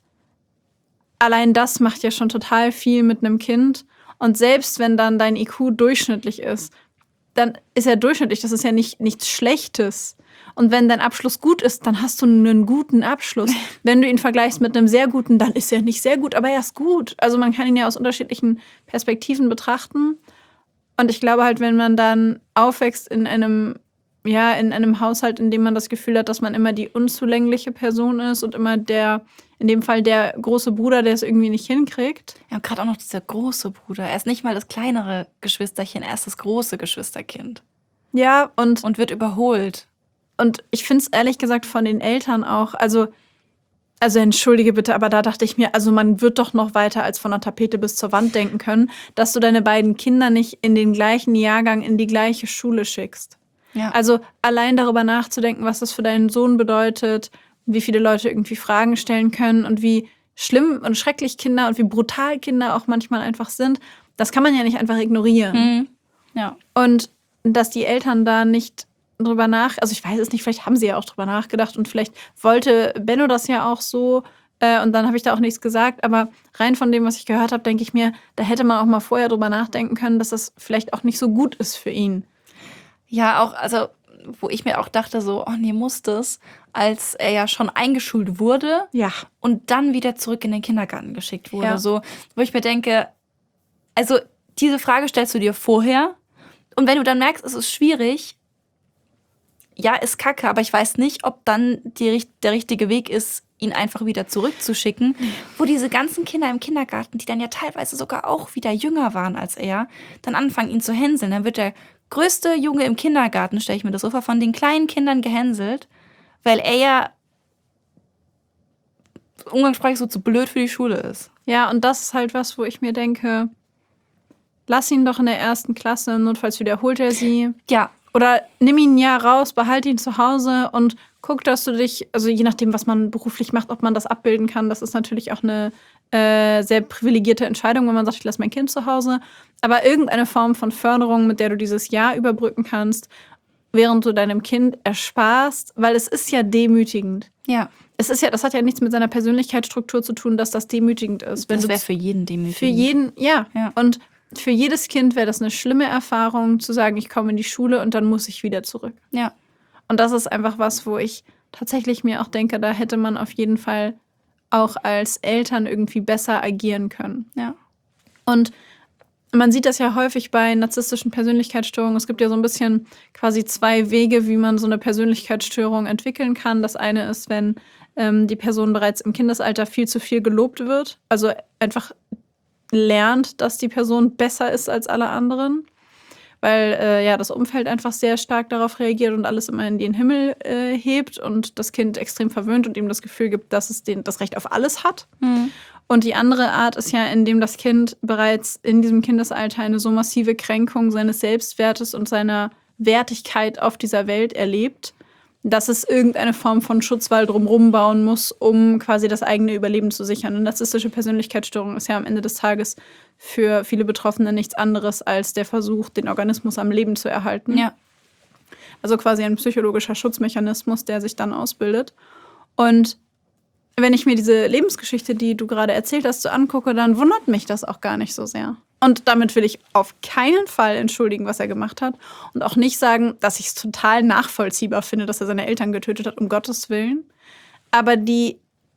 allein das macht ja schon total viel mit einem Kind. Und selbst wenn dann dein IQ durchschnittlich ist, dann ist er durchschnittlich. Das ist ja nichts Schlechtes. Und wenn dein Abschluss gut ist, dann hast du einen guten Abschluss. Wenn du ihn vergleichst mit einem sehr guten, dann ist er nicht sehr gut, aber er ist gut. Also man kann ihn ja aus unterschiedlichen Perspektiven betrachten. Und ich glaube halt, wenn man dann aufwächst in einem Haushalt, in dem man das Gefühl hat, dass man immer die unzulängliche Person ist und immer in dem Fall der große Bruder, der es irgendwie nicht hinkriegt. Ja, und gerade auch noch dieser große Bruder. Er ist nicht mal das kleinere Geschwisterchen, er ist das große Geschwisterkind. Ja, und wird überholt. Und ich finde es ehrlich gesagt von den Eltern auch, also entschuldige bitte, aber da dachte ich mir, also man wird doch noch weiter als von der Tapete bis zur Wand denken können, dass du deine beiden Kinder nicht in den gleichen Jahrgang in die gleiche Schule schickst. Ja. Also allein darüber nachzudenken, was das für deinen Sohn bedeutet, wie viele Leute irgendwie Fragen stellen können und wie schlimm und schrecklich Kinder und wie brutal Kinder auch manchmal einfach sind, das kann man ja nicht einfach ignorieren. Ja. Und dass die Eltern da nicht drüber also ich weiß es nicht, vielleicht haben sie ja auch drüber nachgedacht und vielleicht wollte Benno das ja auch so und dann habe ich da auch nichts gesagt, aber rein von dem, was ich gehört habe, denke ich mir, da hätte man auch mal vorher drüber nachdenken können, dass das vielleicht auch nicht so gut ist für ihn. Ja, auch, also wo ich mir auch dachte so, oh nee, muss das, als er ja schon eingeschult wurde und dann wieder zurück in den Kindergarten geschickt wurde, so, wo ich mir denke, also diese Frage stellst du dir vorher und wenn du dann merkst, es ist schwierig, ja, ist kacke, aber ich weiß nicht, ob dann der richtige Weg ist, ihn einfach wieder zurückzuschicken, wo diese ganzen Kinder im Kindergarten, die dann ja teilweise sogar auch wieder jünger waren als er, dann anfangen, ihn zu hänseln. Dann wird der größte Junge im Kindergarten, stelle ich mir das so vor, von den kleinen Kindern gehänselt, weil er ja umgangssprachlich so zu blöd für die Schule ist. Ja, und das ist halt was, wo ich mir denke, lass ihn doch in der 1. Klasse, notfalls wiederholt er sie. Ja. Oder nimm ihn ein Jahr raus, behalte ihn zu Hause und guck, dass du dich, also je nachdem, was man beruflich macht, ob man das abbilden kann, das ist natürlich auch eine sehr privilegierte Entscheidung, wenn man sagt, ich lasse mein Kind zu Hause. Aber irgendeine Form von Förderung, mit der du dieses Jahr überbrücken kannst, während du deinem Kind ersparst, weil es ist ja demütigend. Ja. Das hat ja nichts mit seiner Persönlichkeitsstruktur zu tun, dass das demütigend ist. Das wäre für jeden demütigend. Für jeden, ja. Und für jedes Kind wäre das eine schlimme Erfahrung, zu sagen, ich komme in die Schule und dann muss ich wieder zurück. Ja. Und das ist einfach was, wo ich tatsächlich mir auch denke, da hätte man auf jeden Fall auch als Eltern irgendwie besser agieren können. Ja. Und man sieht das ja häufig bei narzisstischen Persönlichkeitsstörungen. Es gibt ja so ein bisschen quasi 2 Wege, wie man so eine Persönlichkeitsstörung entwickeln kann. Das eine ist, wenn die Person bereits im Kindesalter viel zu viel gelobt wird. Also einfach lernt, dass die Person besser ist als alle anderen. Weil das Umfeld einfach sehr stark darauf reagiert und alles immer in den Himmel hebt und das Kind extrem verwöhnt und ihm das Gefühl gibt, dass es das Recht auf alles hat. Und die andere Art ist ja, indem das Kind bereits in diesem Kindesalter eine so massive Kränkung seines Selbstwertes und seiner Wertigkeit auf dieser Welt erlebt, dass es irgendeine Form von Schutzwall drumherum bauen muss, um quasi das eigene Überleben zu sichern. Eine narzisstische Persönlichkeitsstörung ist ja am Ende des Tages für viele Betroffene nichts anderes als der Versuch, den Organismus am Leben zu erhalten. Ja. Also quasi ein psychologischer Schutzmechanismus, der sich dann ausbildet. Und wenn ich mir diese Lebensgeschichte, die du gerade erzählt hast, so angucke, dann wundert mich das auch gar nicht so sehr. Und damit will ich auf keinen Fall entschuldigen, was er gemacht hat. Und auch nicht sagen, dass ich es total nachvollziehbar finde, dass er seine Eltern getötet hat, um Gottes Willen. Aber die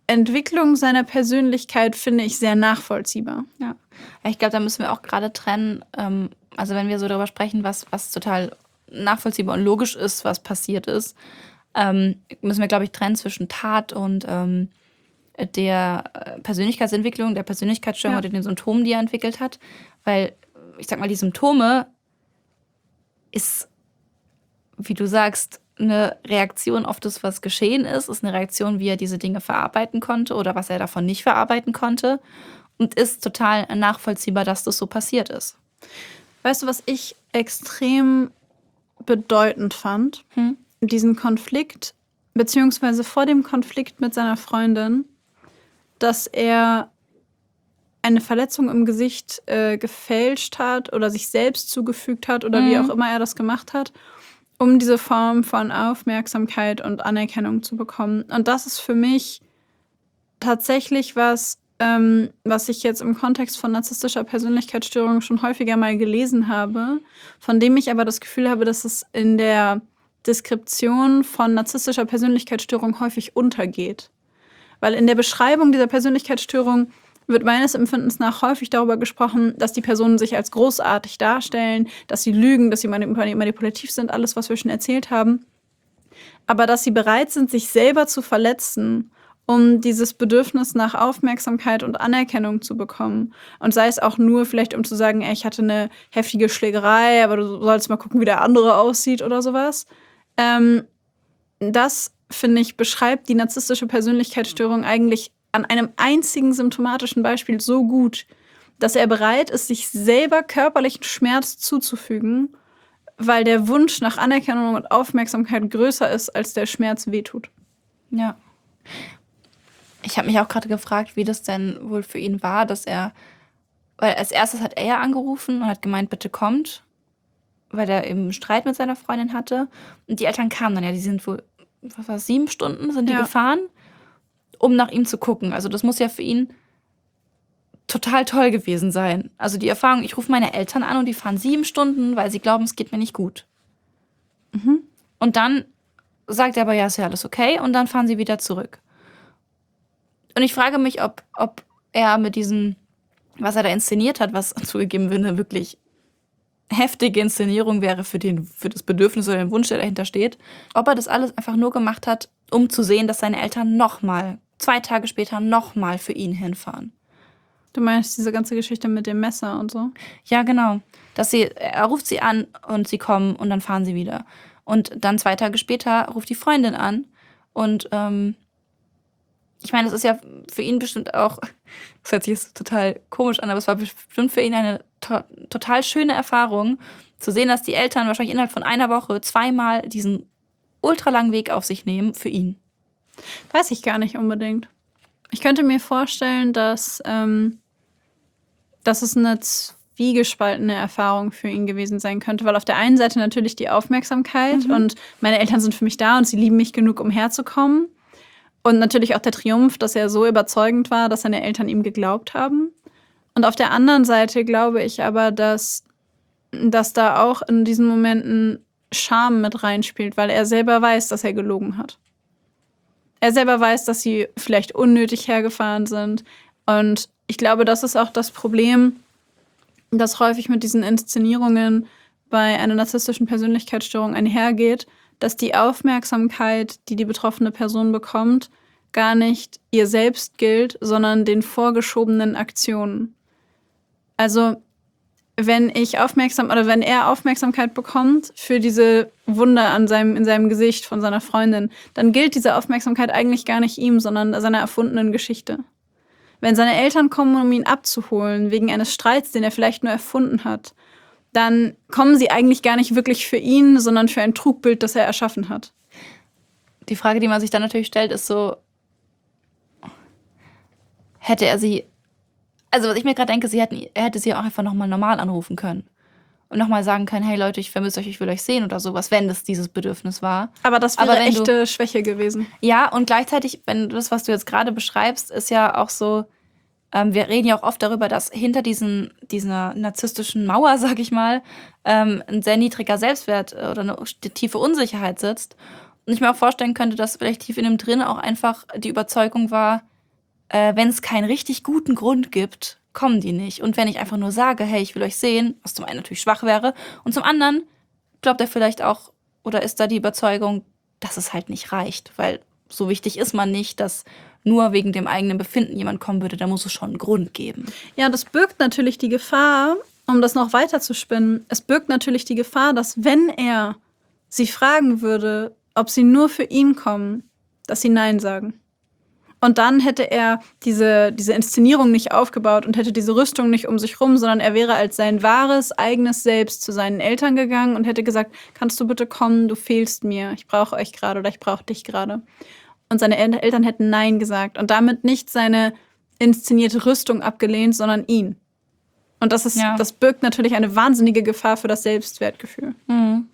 Entwicklung seiner Persönlichkeit finde ich sehr nachvollziehbar. Ja. Ich glaube, da müssen wir auch gerade trennen, also wenn wir so darüber sprechen, was total nachvollziehbar und logisch ist, was passiert ist, müssen wir, glaube ich, trennen zwischen Tat und der Persönlichkeitsentwicklung, der Persönlichkeitsstörung oder den Symptomen, die er entwickelt hat. Weil, ich sag mal, die Symptome ist, wie du sagst, eine Reaktion auf das, was geschehen ist eine Reaktion, wie er diese Dinge verarbeiten konnte oder was er davon nicht verarbeiten konnte und ist total nachvollziehbar, dass das so passiert ist. Weißt du, was ich extrem bedeutend fand? Diesen Konflikt, beziehungsweise vor dem Konflikt mit seiner Freundin, dass er eine Verletzung im Gesicht gefälscht hat oder sich selbst zugefügt hat oder wie auch immer er das gemacht hat, um diese Form von Aufmerksamkeit und Anerkennung zu bekommen. Und das ist für mich tatsächlich was ich jetzt im Kontext von narzisstischer Persönlichkeitsstörung schon häufiger mal gelesen habe, von dem ich aber das Gefühl habe, dass es in der Deskription von narzisstischer Persönlichkeitsstörung häufig untergeht. Weil in der Beschreibung dieser Persönlichkeitsstörung wird meines Empfindens nach häufig darüber gesprochen, dass die Personen sich als großartig darstellen, dass sie lügen, dass sie manipulativ sind, alles, was wir schon erzählt haben. Aber dass sie bereit sind, sich selber zu verletzen, um dieses Bedürfnis nach Aufmerksamkeit und Anerkennung zu bekommen. Und sei es auch nur vielleicht, um zu sagen, ey, ich hatte eine heftige Schlägerei, aber du sollst mal gucken, wie der andere aussieht oder sowas. Das, finde ich, beschreibt die narzisstische Persönlichkeitsstörung eigentlich an einem einzigen symptomatischen Beispiel so gut, dass er bereit ist, sich selber körperlichen Schmerz zuzufügen, weil der Wunsch nach Anerkennung und Aufmerksamkeit größer ist, als der Schmerz wehtut. Ja. Ich habe mich auch gerade gefragt, wie das denn wohl für ihn war, weil als erstes hat er ja angerufen und hat gemeint, bitte kommt, weil er eben einen Streit mit seiner Freundin hatte. Und die Eltern kamen dann ja, die sind wohl, 7 Stunden sind die gefahren, um nach ihm zu gucken. Also das muss ja für ihn total toll gewesen sein. Also die Erfahrung, ich rufe meine Eltern an und die fahren 7 Stunden, weil sie glauben, es geht mir nicht gut. Und dann sagt er aber, ja, ist ja alles okay. Und dann fahren sie wieder zurück. Und ich frage mich, ob er mit diesem, was er da inszeniert hat, was zugegeben wird, eine wirklich heftige Inszenierung wäre für das Bedürfnis oder den Wunsch, der dahinter steht, ob er das alles einfach nur gemacht hat, um zu sehen, dass seine Eltern nochmal, 2 Tage später nochmal für ihn hinfahren. Du meinst diese ganze Geschichte mit dem Messer und so? Ja, genau. Er ruft sie an und sie kommen und dann fahren sie wieder. Und dann 2 Tage später ruft die Freundin an und ich meine, das ist ja für ihn bestimmt auch, das hört sich jetzt total komisch an, aber es war bestimmt für ihn eine total schöne Erfahrung, zu sehen, dass die Eltern wahrscheinlich innerhalb von einer Woche 2-mal diesen ultralangen Weg auf sich nehmen für ihn. Weiß ich gar nicht unbedingt. Ich könnte mir vorstellen, dass es eine zwiegespaltene Erfahrung für ihn gewesen sein könnte, weil auf der einen Seite natürlich die Aufmerksamkeit und meine Eltern sind für mich da und sie lieben mich genug, um herzukommen. Und natürlich auch der Triumph, dass er so überzeugend war, dass seine Eltern ihm geglaubt haben. Und auf der anderen Seite glaube ich aber, dass da auch in diesen Momenten Scham mit reinspielt, weil er selber weiß, dass er gelogen hat. Er selber weiß, dass sie vielleicht unnötig hergefahren sind. Und ich glaube, das ist auch das Problem, das häufig mit diesen Inszenierungen bei einer narzisstischen Persönlichkeitsstörung einhergeht, dass die Aufmerksamkeit, die die betroffene Person bekommt, gar nicht ihr selbst gilt, sondern den vorgeschobenen Aktionen. Also wenn er Aufmerksamkeit bekommt für diese Wunde in seinem Gesicht von seiner Freundin, dann gilt diese Aufmerksamkeit eigentlich gar nicht ihm, sondern seiner erfundenen Geschichte. Wenn seine Eltern kommen, um ihn abzuholen, wegen eines Streits, den er vielleicht nur erfunden hat, dann kommen sie eigentlich gar nicht wirklich für ihn, sondern für ein Trugbild, das er erschaffen hat. Die Frage, die man sich dann natürlich stellt, ist so, hätte er sie, also was ich mir gerade denke, er hätte sie auch einfach nochmal normal anrufen können. Und nochmal sagen können, hey Leute, ich vermisse euch, ich will euch sehen oder sowas, wenn das dieses Bedürfnis war. Aber das wäre echte Schwäche gewesen. Ja, und gleichzeitig, wenn das, was du jetzt gerade beschreibst, ist ja auch so, wir reden ja auch oft darüber, dass hinter dieser narzisstischen Mauer, sag ich mal, ein sehr niedriger Selbstwert oder eine tiefe Unsicherheit sitzt. Und ich mir auch vorstellen könnte, dass vielleicht tief in ihm drin auch einfach die Überzeugung war, wenn es keinen richtig guten Grund gibt, kommen die nicht. Und wenn ich einfach nur sage, hey, ich will euch sehen, was zum einen natürlich schwach wäre, und zum anderen glaubt er vielleicht auch, oder ist da die Überzeugung, dass es halt nicht reicht, weil so wichtig ist man nicht, dass nur wegen dem eigenen Befinden jemand kommen würde, da muss es schon einen Grund geben. Ja, das birgt natürlich die Gefahr, um das noch weiter zu spinnen, es birgt natürlich die Gefahr, dass wenn er sie fragen würde, ob sie nur für ihn kommen, dass sie Nein sagen. Und dann hätte er diese Inszenierung nicht aufgebaut und hätte diese Rüstung nicht um sich rum, sondern er wäre als sein wahres, eigenes Selbst zu seinen Eltern gegangen und hätte gesagt, kannst du bitte kommen, du fehlst mir, ich brauche euch gerade oder ich brauche dich gerade. Und seine Eltern hätten Nein gesagt und damit nicht seine inszenierte Rüstung abgelehnt, sondern ihn. Und das birgt natürlich eine wahnsinnige Gefahr für das Selbstwertgefühl. Mhm.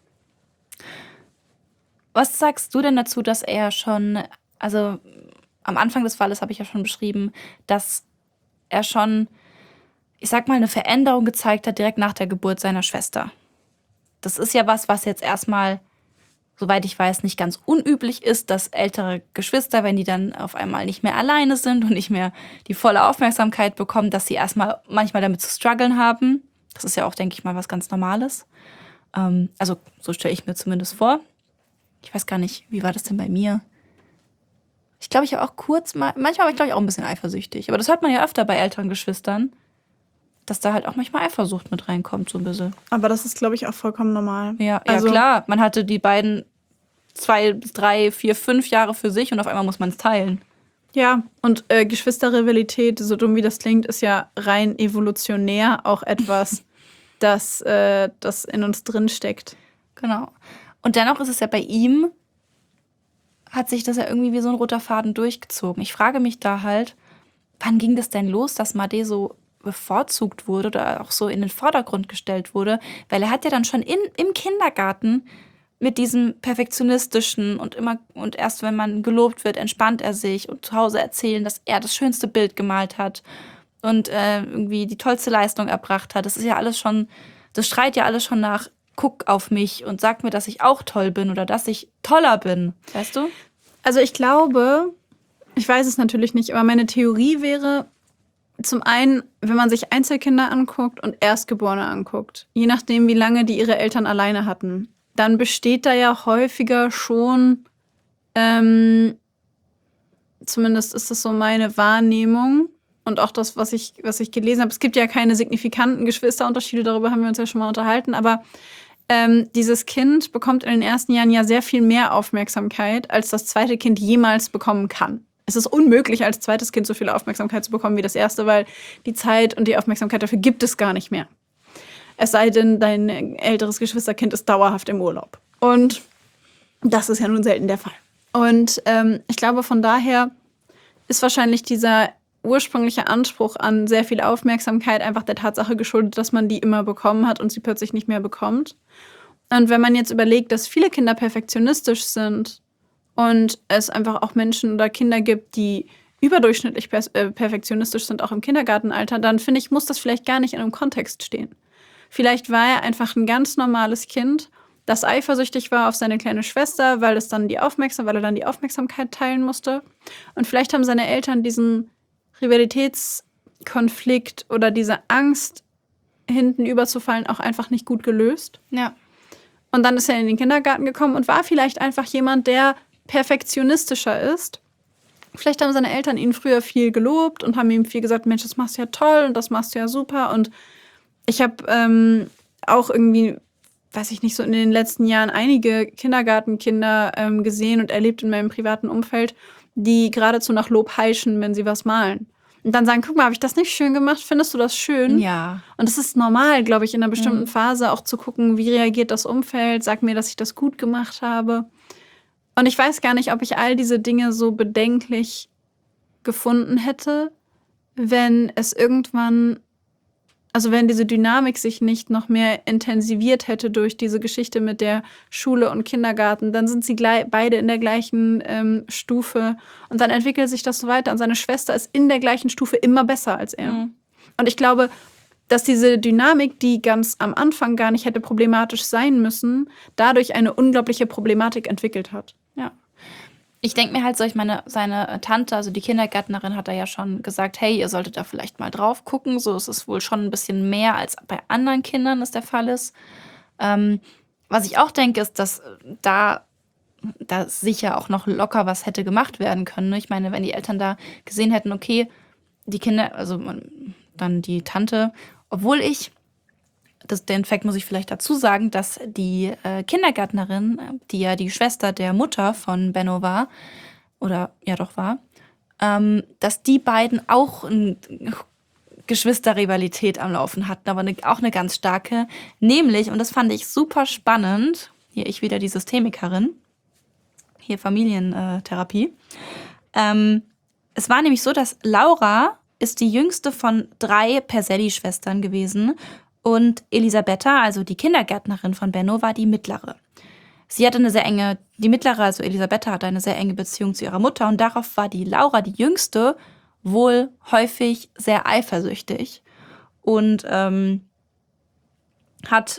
Was sagst du denn dazu, dass er schon, also am Anfang des Falles habe ich ja schon beschrieben, dass er schon, ich sag mal, eine Veränderung gezeigt hat direkt nach der Geburt seiner Schwester. Das ist ja was jetzt erstmal, soweit ich weiß, nicht ganz unüblich ist, dass ältere Geschwister, wenn die dann auf einmal nicht mehr alleine sind und nicht mehr die volle Aufmerksamkeit bekommen, dass sie erstmal manchmal damit zu strugglen haben. Das ist ja auch, denke ich mal, was ganz Normales. Also so stelle ich mir zumindest vor. Ich weiß gar nicht, wie war das denn bei mir? Ich glaube, ich habe auch manchmal war ich, glaube ich, auch ein bisschen eifersüchtig. Aber das hört man ja öfter bei älteren Geschwistern, dass da halt auch manchmal Eifersucht mit reinkommt, so ein bisschen. Aber das ist, glaube ich, auch vollkommen normal. Ja, also, klar. Man hatte die beiden 2, 3, 4, 5 Jahre für sich und auf einmal muss man es teilen. Ja, und Geschwisterrivalität, so dumm wie das klingt, ist ja rein evolutionär auch etwas, das in uns drin steckt. Genau. Und dennoch ist es ja bei ihm, hat sich das ja irgendwie wie so ein roter Faden durchgezogen. Ich frage mich da halt, wann ging das denn los, dass Made so bevorzugt wurde oder auch so in den Vordergrund gestellt wurde? Weil er hat ja dann schon im Kindergarten mit diesem perfektionistischen und erst wenn man gelobt wird, entspannt er sich und zu Hause erzählen, dass er das schönste Bild gemalt hat und irgendwie die tollste Leistung erbracht hat. Das ist ja alles schon, das schreit ja alles schon nach, guck auf mich und sag mir, dass ich auch toll bin oder dass ich toller bin. Weißt du? Also ich glaube, ich weiß es natürlich nicht, aber meine Theorie wäre, zum einen, wenn man sich Einzelkinder anguckt und Erstgeborene anguckt, je nachdem, wie lange die ihre Eltern alleine hatten, dann besteht da ja häufiger schon, zumindest ist das so meine Wahrnehmung und auch das, was ich gelesen habe. Es gibt ja keine signifikanten Geschwisterunterschiede, darüber haben wir uns ja schon mal unterhalten, aber dieses Kind bekommt in den ersten Jahren ja sehr viel mehr Aufmerksamkeit, als das zweite Kind jemals bekommen kann. Es ist unmöglich, als zweites Kind so viel Aufmerksamkeit zu bekommen wie das erste, weil die Zeit und die Aufmerksamkeit dafür gibt es gar nicht mehr. Es sei denn, dein älteres Geschwisterkind ist dauerhaft im Urlaub. Und das ist ja nun selten der Fall. Und ich glaube, von daher ist wahrscheinlich dieser ursprüngliche Anspruch an sehr viel Aufmerksamkeit einfach der Tatsache geschuldet, dass man die immer bekommen hat und sie plötzlich nicht mehr bekommt. Und wenn man jetzt überlegt, dass viele Kinder perfektionistisch sind und es einfach auch Menschen oder Kinder gibt, die überdurchschnittlich perfektionistisch sind, auch im Kindergartenalter, dann finde ich, muss das vielleicht gar nicht in einem Kontext stehen. Vielleicht war er einfach ein ganz normales Kind, das eifersüchtig war auf seine kleine Schwester, weil er dann die Aufmerksamkeit teilen musste. Und vielleicht haben seine Eltern diesen Rivalitätskonflikt oder diese Angst, hinten überzufallen, auch einfach nicht gut gelöst. Ja. Und dann ist er in den Kindergarten gekommen und war vielleicht einfach jemand, der perfektionistischer ist. Vielleicht haben seine Eltern ihn früher viel gelobt und haben ihm viel gesagt, Mensch, das machst du ja toll und das machst du ja super. Und ich habe auch irgendwie, weiß ich nicht, so in den letzten Jahren einige Kindergartenkinder gesehen und erlebt in meinem privaten Umfeld, die geradezu nach Lob heischen, wenn sie was malen. Und dann sagen, guck mal, habe ich das nicht schön gemacht? Findest du das schön? Ja. Und es ist normal, glaube ich, in einer bestimmten Phase auch zu gucken, wie reagiert das Umfeld, sag mir, dass ich das gut gemacht habe. Und ich weiß gar nicht, ob ich all diese Dinge so bedenklich gefunden hätte, wenn es irgendwann, also wenn diese Dynamik sich nicht noch mehr intensiviert hätte durch diese Geschichte mit der Schule und Kindergarten, dann sind sie beide in der gleichen Stufe und dann entwickelt sich das so weiter und seine Schwester ist in der gleichen Stufe immer besser als er. Mhm. Und ich glaube, dass diese Dynamik, die ganz am Anfang gar nicht hätte problematisch sein müssen, dadurch eine unglaubliche Problematik entwickelt hat. Ja. Ich denke mir halt so, ich meine, seine Tante, also die Kindergärtnerin, hat da ja schon gesagt, hey, ihr solltet da vielleicht mal drauf gucken. So ist es wohl schon ein bisschen mehr, als bei anderen Kindern das der Fall ist. Was ich auch denke, ist, dass da sicher auch noch locker was hätte gemacht werden können. Ne? Ich meine, wenn die Eltern da gesehen hätten, okay, die Kinder, also dann die Tante, obwohl den Fakt muss ich vielleicht dazu sagen, dass die Kindergärtnerin, die ja die Schwester der Mutter von Benno war, oder ja doch war, dass die beiden auch eine Geschwisterrivalität am Laufen hatten, aber auch eine ganz starke. Nämlich, und das fand ich super spannend, hier ich wieder die Systemikerin, hier Familientherapie. Es war nämlich so, dass Laura ist die jüngste von 3 Perselli-Schwestern gewesen und Elisabetta, also die Kindergärtnerin von Benno, war die mittlere. Sie hatte die mittlere, also Elisabetta, hatte eine sehr enge Beziehung zu ihrer Mutter und darauf war die Laura, die jüngste, wohl häufig sehr eifersüchtig und hat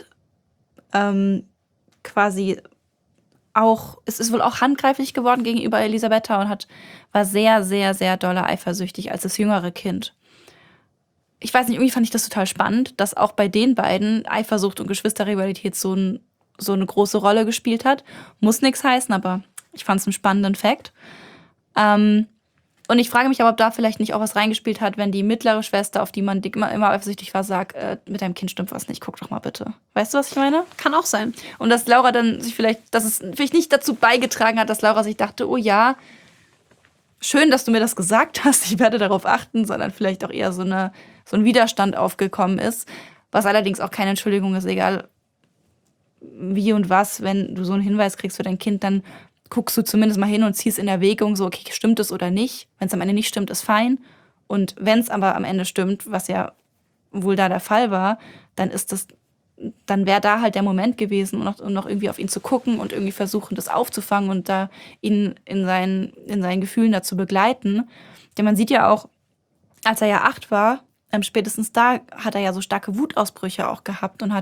quasi es ist wohl auch handgreiflich geworden gegenüber Elisabetta und war sehr, sehr, sehr doll eifersüchtig als das jüngere Kind. Ich weiß nicht, irgendwie fand ich das total spannend, dass auch bei den beiden Eifersucht und Geschwisterrivalität so eine große Rolle gespielt hat. Muss nichts heißen, aber ich fand es einen spannenden Fact. Und ich frage mich aber, ob da vielleicht nicht auch was reingespielt hat, wenn die mittlere Schwester, auf die man immer eifersüchtig war, sagt, mit deinem Kind stimmt was nicht, guck doch mal bitte. Weißt du, was ich meine? Kann auch sein. Und dass Laura dann dass es vielleicht nicht dazu beigetragen hat, dass Laura sich dachte, oh ja, schön, dass du mir das gesagt hast, ich werde darauf achten, sondern vielleicht auch eher so ein Widerstand aufgekommen ist, was allerdings auch keine Entschuldigung ist, egal wie und was, wenn du so einen Hinweis kriegst für dein Kind, dann guckst du zumindest mal hin und ziehst in Erwägung, so, okay, stimmt es oder nicht? Wenn es am Ende nicht stimmt, ist fein. Und wenn es aber am Ende stimmt, was ja wohl da der Fall war, dann wäre da halt der Moment gewesen, um noch irgendwie auf ihn zu gucken und irgendwie versuchen, das aufzufangen und da ihn in seinen Gefühlen da zu begleiten. Denn man sieht ja auch, als er ja 8 war, spätestens da hat er ja so starke Wutausbrüche auch gehabt und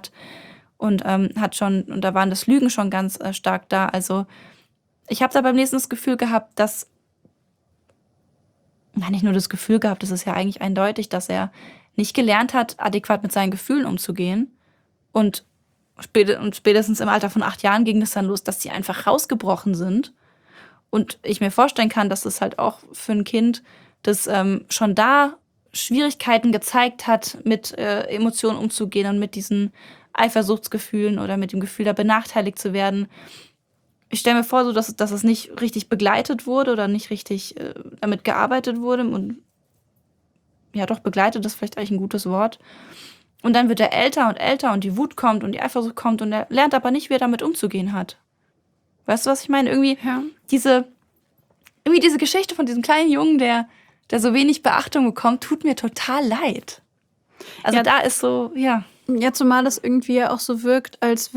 da waren das Lügen schon ganz stark da. Also ich habe da beim Lesen das Gefühl gehabt, nicht nur das Gefühl gehabt, das ist ja eigentlich eindeutig, dass er nicht gelernt hat, adäquat mit seinen Gefühlen umzugehen. Und spätestens im Alter von 8 Jahren ging es dann los, dass sie einfach rausgebrochen sind. Und ich mir vorstellen kann, dass es halt auch für ein Kind, das schon da Schwierigkeiten gezeigt hat, mit Emotionen umzugehen und mit diesen Eifersuchtsgefühlen oder mit dem Gefühl, da benachteiligt zu werden. Ich stelle mir vor, so dass es nicht richtig begleitet wurde oder nicht richtig damit gearbeitet wurde. Und ja, doch, begleitet ist vielleicht eigentlich ein gutes Wort. Und dann wird er älter und älter und die Wut kommt und die Eifersucht kommt und er lernt aber nicht, wie er damit umzugehen hat. Weißt du, was ich meine? Irgendwie diese Geschichte von diesem kleinen Jungen, der so wenig Beachtung bekommt, tut mir total leid. Also da ist so, ja. Ja, zumal es irgendwie auch so wirkt, als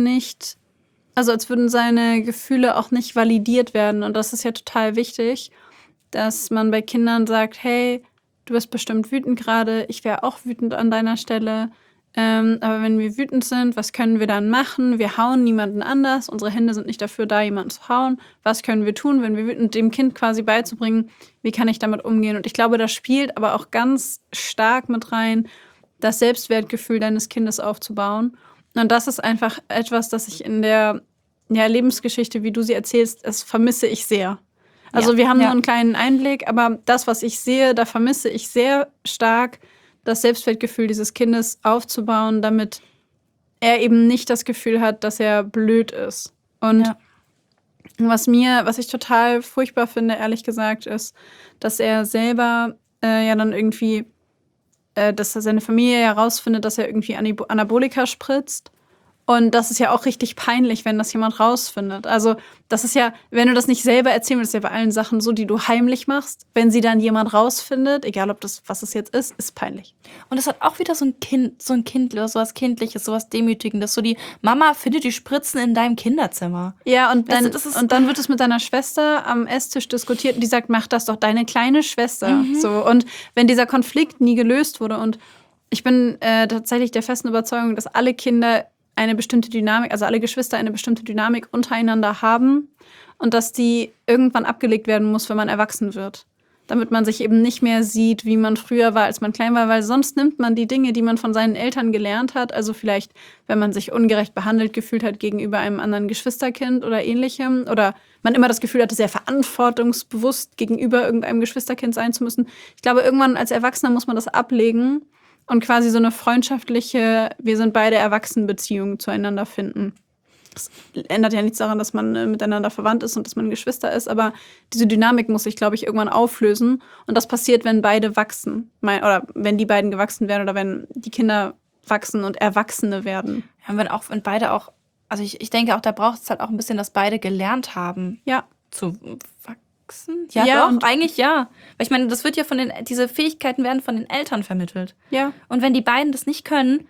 würden seine Gefühle auch nicht validiert werden. Und das ist ja total wichtig, dass man bei Kindern sagt, hey, du bist bestimmt wütend gerade, ich wäre auch wütend an deiner Stelle. Aber wenn wir wütend sind, was können wir dann machen? Wir hauen niemanden anders. Unsere Hände sind nicht dafür da, jemanden zu hauen. Was können wir tun, wenn wir wütend dem Kind quasi beizubringen, wie kann ich damit umgehen? Und ich glaube, das spielt aber auch ganz stark mit rein, das Selbstwertgefühl deines Kindes aufzubauen. Und das ist einfach etwas, das ich in der Lebensgeschichte, wie du sie erzählst, das vermisse ich sehr. Also wir haben nur einen kleinen Einblick, aber das, was ich sehe, da vermisse ich sehr stark, das Selbstwertgefühl dieses Kindes aufzubauen, damit er eben nicht das Gefühl hat, dass er blöd ist. Und was ich total furchtbar finde, ehrlich gesagt, ist, dass er selber dann irgendwie, dass seine Familie herausfindet, dass er irgendwie Anabolika spritzt. Und das ist ja auch richtig peinlich, wenn das jemand rausfindet. Also das ist ja, wenn du das nicht selber erzählen willst, ja bei allen Sachen so, die du heimlich machst, wenn sie dann jemand rausfindet, egal ob das, was es jetzt ist peinlich. Und das hat auch wieder so ein Kind, sowas Kindliches, sowas Demütigendes. So die Mama findet die Spritzen in deinem Kinderzimmer. Ja, und dann wird es mit deiner Schwester am Esstisch diskutiert und die sagt, mach das doch deine kleine Schwester. So, und wenn dieser Konflikt nie gelöst wurde und ich bin tatsächlich der festen Überzeugung, dass alle Kinder eine bestimmte Dynamik, also alle Geschwister eine bestimmte Dynamik untereinander haben und dass die irgendwann abgelegt werden muss, wenn man erwachsen wird. Damit man sich eben nicht mehr sieht, wie man früher war, als man klein war, weil sonst nimmt man die Dinge, die man von seinen Eltern gelernt hat, also vielleicht, wenn man sich ungerecht behandelt gefühlt hat gegenüber einem anderen Geschwisterkind oder ähnlichem, oder man immer das Gefühl hatte, sehr verantwortungsbewusst gegenüber irgendeinem Geschwisterkind sein zu müssen. Ich glaube, irgendwann als Erwachsener muss man das ablegen und quasi so eine freundschaftliche, wir sind beide Erwachsenen-Beziehung zueinander finden. Das ändert ja nichts daran, dass man miteinander verwandt ist und dass man Geschwister ist, aber diese Dynamik muss sich, glaube ich, irgendwann auflösen. Und das passiert, wenn beide wachsen. Oder wenn die beiden gewachsen werden oder wenn die Kinder wachsen und Erwachsene werden. Ja, wenn beide auch, also ich denke auch, da braucht es halt auch ein bisschen, dass beide gelernt haben, zu wachsen. Ja, doch, eigentlich ja. Weil ich meine, das wird ja diese Fähigkeiten werden von den Eltern vermittelt. Ja. Und wenn die beiden das nicht können,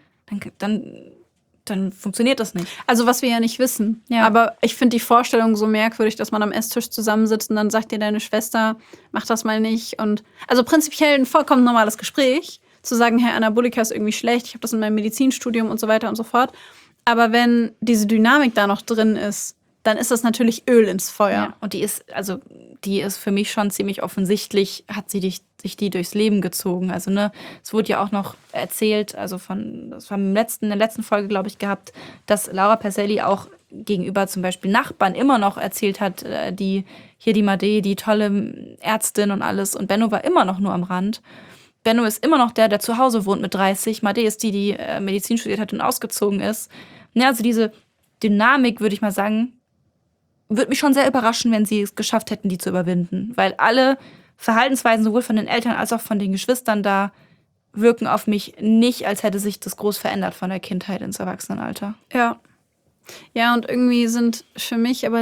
dann funktioniert das nicht. Also was wir ja nicht wissen. Ja. Aber ich finde die Vorstellung so merkwürdig, dass man am Esstisch zusammensitzt und dann sagt dir deine Schwester, mach das mal nicht. Und also prinzipiell ein vollkommen normales Gespräch, zu sagen, Herr Anabolika ist irgendwie schlecht, ich habe das in meinem Medizinstudium und so weiter und so fort. Aber wenn diese Dynamik da noch drin ist, dann ist das natürlich Öl ins Feuer. Ja, und die ist für mich schon ziemlich offensichtlich, hat sie sich die durchs Leben gezogen. Also, ne, es wurde ja auch noch erzählt, das haben wir in der letzten Folge, glaube ich, gehabt, dass Laura Perselli auch gegenüber zum Beispiel Nachbarn immer noch erzählt hat, die Madé, die tolle Ärztin und alles. Und Benno war immer noch nur am Rand. Benno ist immer noch der zu Hause wohnt mit 30. Madé ist die Medizin studiert hat und ausgezogen ist. Ja, also diese Dynamik, würde ich mal sagen, würde mich schon sehr überraschen, wenn sie es geschafft hätten, die zu überwinden. Weil alle Verhaltensweisen sowohl von den Eltern als auch von den Geschwistern da wirken auf mich nicht, als hätte sich das groß verändert von der Kindheit ins Erwachsenenalter. Ja. Ja, und irgendwie sind für mich aber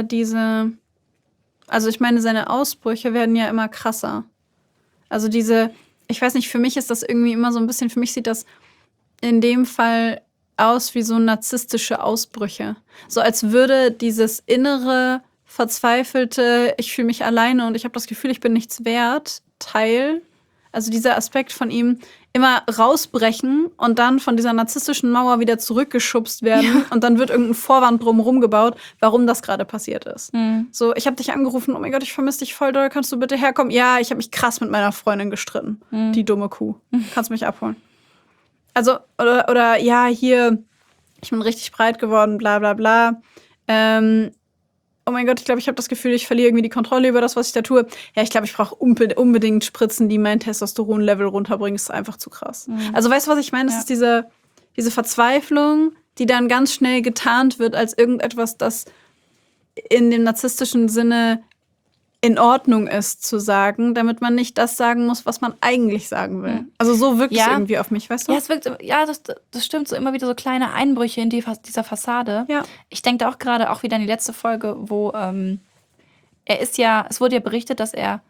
also ich meine, seine Ausbrüche werden ja immer krasser. Also ich weiß nicht, für mich ist das irgendwie immer so ein bisschen, für mich sieht das in dem Fall aus wie so narzisstische Ausbrüche. So als würde dieses innere, verzweifelte, ich fühle mich alleine und ich habe das Gefühl, ich bin nichts wert, Teil, also dieser Aspekt von ihm, immer rausbrechen und dann von dieser narzisstischen Mauer wieder zurückgeschubst werden und dann wird irgendein Vorwand drumherum gebaut, warum das gerade passiert ist. So, ich habe dich angerufen, oh mein Gott, ich vermisse dich voll doll, kannst du bitte herkommen? Ja, ich habe mich krass mit meiner Freundin gestritten, die dumme Kuh. Kannst mich abholen. Also, oder ja, hier, ich bin richtig breit geworden, bla bla bla. Oh mein Gott, ich glaube, ich habe das Gefühl, ich verliere irgendwie die Kontrolle über das, was ich da tue. Ja, ich glaube, ich brauche unbedingt Spritzen, die mein Testosteronlevel runterbringen. Das ist einfach zu krass. Also, weißt du, was ich meine? Das ist diese Verzweiflung, die dann ganz schnell getarnt wird als irgendetwas, das in dem narzisstischen Sinne in Ordnung ist zu sagen, damit man nicht das sagen muss, was man eigentlich sagen will. Also so wirkt es irgendwie auf mich, weißt du? Ja, das stimmt, so immer wieder so kleine Einbrüche in dieser Fassade. Ja. Ich denke da auch gerade wieder an die letzte Folge, wo es wurde ja berichtet, dass er,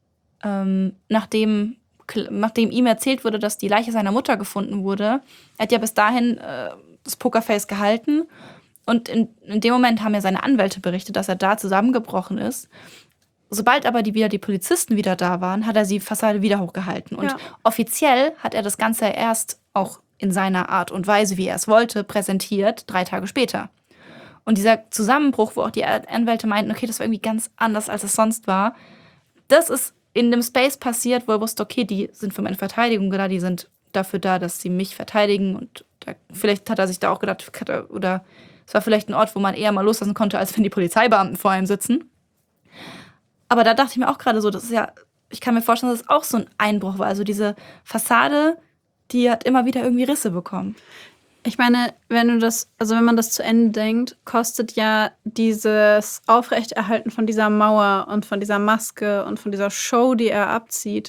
nachdem ihm erzählt wurde, dass die Leiche seiner Mutter gefunden wurde, er hat ja bis dahin das Pokerface gehalten und in dem Moment haben ja seine Anwälte berichtet, dass er da zusammengebrochen ist. Sobald aber die Polizisten wieder da waren, hat er die Fassade wieder hochgehalten. Und offiziell hat er das Ganze erst auch in seiner Art und Weise, wie er es wollte, präsentiert, 3 Tage später. Und dieser Zusammenbruch, wo auch die Anwälte meinten, okay, das war irgendwie ganz anders, als es sonst war, das ist in dem Space passiert, wo er wusste, okay, die sind für meine Verteidigung da, die sind dafür da, dass sie mich verteidigen. Und vielleicht hat er sich da auch gedacht, oder es war vielleicht ein Ort, wo man eher mal loslassen konnte, als wenn die Polizeibeamten vor einem sitzen. Aber da dachte ich mir auch gerade so, das ist ja, ich kann mir vorstellen, dass es auch so ein Einbruch war. Also diese Fassade, die hat immer wieder irgendwie Risse bekommen. Ich meine, wenn man das zu Ende denkt, kostet ja dieses Aufrechterhalten von dieser Mauer und von dieser Maske und von dieser Show, die er abzieht,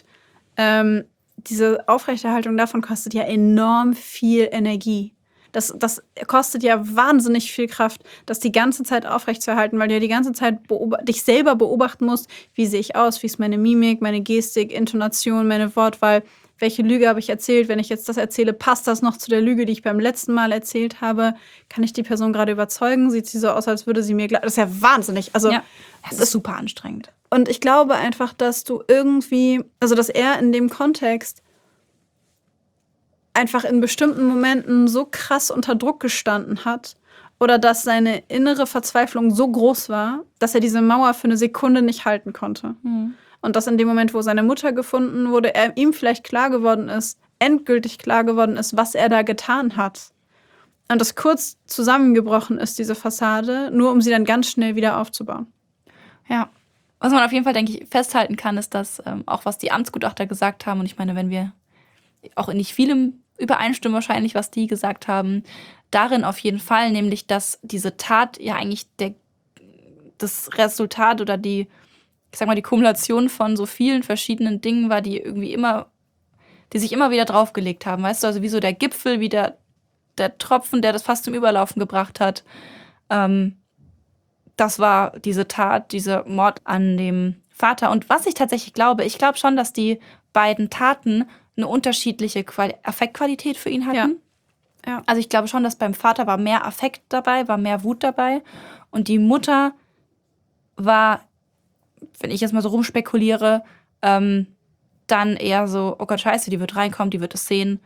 diese Aufrechterhaltung davon kostet ja enorm viel Energie. Das kostet ja wahnsinnig viel Kraft, das die ganze Zeit aufrechtzuerhalten, weil du ja die ganze Zeit dich selber beobachten musst, wie sehe ich aus, wie ist meine Mimik, meine Gestik, Intonation, meine Wortwahl, welche Lüge habe ich erzählt, wenn ich jetzt das erzähle, passt das noch zu der Lüge, die ich beim letzten Mal erzählt habe, kann ich die Person gerade überzeugen, sieht sie so aus, als würde sie mir glauben, das ist ja wahnsinnig, also das ist super anstrengend. Und ich glaube einfach, dass du irgendwie, also dass er in dem Kontext einfach in bestimmten Momenten so krass unter Druck gestanden hat oder dass seine innere Verzweiflung so groß war, dass er diese Mauer für eine Sekunde nicht halten konnte. Und dass in dem Moment, wo seine Mutter gefunden wurde, ihm vielleicht klar geworden ist, endgültig klar geworden ist, was er da getan hat. Und das kurz zusammengebrochen ist, diese Fassade, nur um sie dann ganz schnell wieder aufzubauen. Ja. Was man auf jeden Fall, denke ich, festhalten kann, ist, dass auch was die Amtsgutachter gesagt haben, und ich meine, wenn wir auch in nicht vielem übereinstimmen wahrscheinlich, was die gesagt haben, darin auf jeden Fall, nämlich, dass diese Tat ja eigentlich das Resultat oder die Kumulation von so vielen verschiedenen Dingen war, die sich immer wieder draufgelegt haben, weißt du, also wie so der Gipfel, wie der Tropfen, der das fast zum Überlaufen gebracht hat. Das war diese Tat, dieser Mord an dem Vater. Und was ich tatsächlich glaube, ich glaube schon, dass die beiden Taten eine unterschiedliche Affektqualität für ihn hatten. Ja. Also ich glaube schon, dass beim Vater war mehr Affekt dabei, war mehr Wut dabei. Und die Mutter war, wenn ich jetzt mal so rumspekuliere, dann eher so, oh Gott, scheiße, die wird reinkommen, die wird es sehen.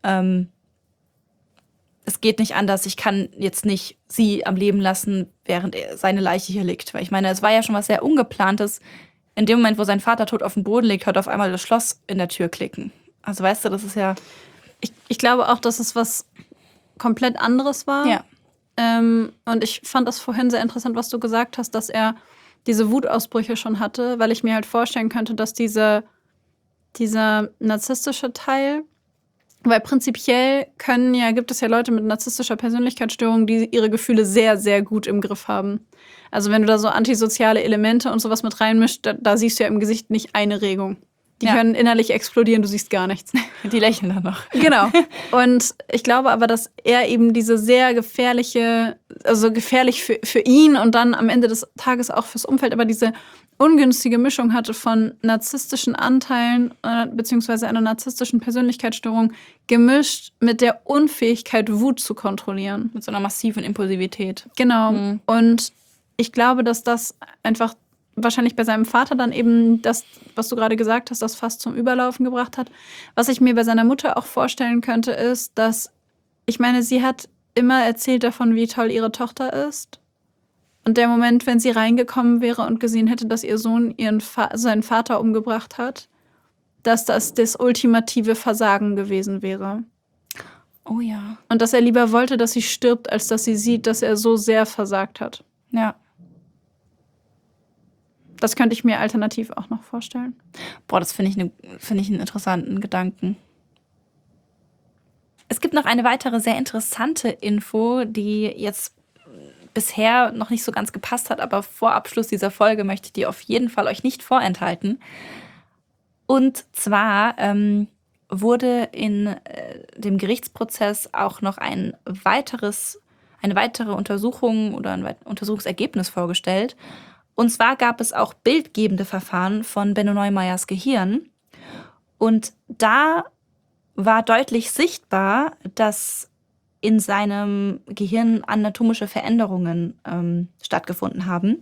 Es geht nicht anders, ich kann jetzt nicht sie am Leben lassen, während seine Leiche hier liegt. Weil ich meine, es war ja schon was sehr Ungeplantes. In dem Moment, wo sein Vater tot auf dem Boden liegt, hört auf einmal das Schloss in der Tür klicken. Also weißt du, das ist ja... Ich glaube auch, dass es was komplett anderes war. Ja. Und ich fand das vorhin sehr interessant, was du gesagt hast, dass er diese Wutausbrüche schon hatte, weil ich mir halt vorstellen könnte, dass dieser narzisstische Teil, weil prinzipiell gibt es ja Leute mit narzisstischer Persönlichkeitsstörung, die ihre Gefühle sehr, sehr gut im Griff haben. Also wenn du da so antisoziale Elemente und sowas mit reinmischst, da siehst du ja im Gesicht nicht eine Regung. Die können innerlich explodieren, du siehst gar nichts. Die lächeln dann noch. Genau. Und ich glaube aber, dass er eben diese sehr gefährlich für ihn und dann am Ende des Tages auch fürs Umfeld, aber diese ungünstige Mischung hatte von narzisstischen Anteilen beziehungsweise einer narzisstischen Persönlichkeitsstörung gemischt mit der Unfähigkeit, Wut zu kontrollieren. Mit so einer massiven Impulsivität. Genau. Und ich glaube, dass das einfach wahrscheinlich bei seinem Vater dann eben das, was du gerade gesagt hast, das fast zum Überlaufen gebracht hat. Was ich mir bei seiner Mutter auch vorstellen könnte, ist, dass, ich meine, sie hat immer erzählt davon, wie toll ihre Tochter ist. Und der Moment, wenn sie reingekommen wäre und gesehen hätte, dass ihr Sohn seinen Vater umgebracht hat, dass das ultimative Versagen gewesen wäre. Oh ja. Und dass er lieber wollte, dass sie stirbt, als dass sie sieht, dass er so sehr versagt hat. Ja. Das könnte ich mir alternativ auch noch vorstellen. Boah, das finde ich einen interessanten Gedanken. Es gibt noch eine weitere sehr interessante Info, die jetzt bisher noch nicht so ganz gepasst hat, aber vor Abschluss dieser Folge möchte ich die auf jeden Fall euch nicht vorenthalten. Und zwar wurde in dem Gerichtsprozess auch noch eine weitere Untersuchung oder ein Untersuchungsergebnis vorgestellt. Und zwar gab es auch bildgebende Verfahren von Benno Neumeyers Gehirn. Und da war deutlich sichtbar, dass in seinem Gehirn anatomische Veränderungen stattgefunden haben.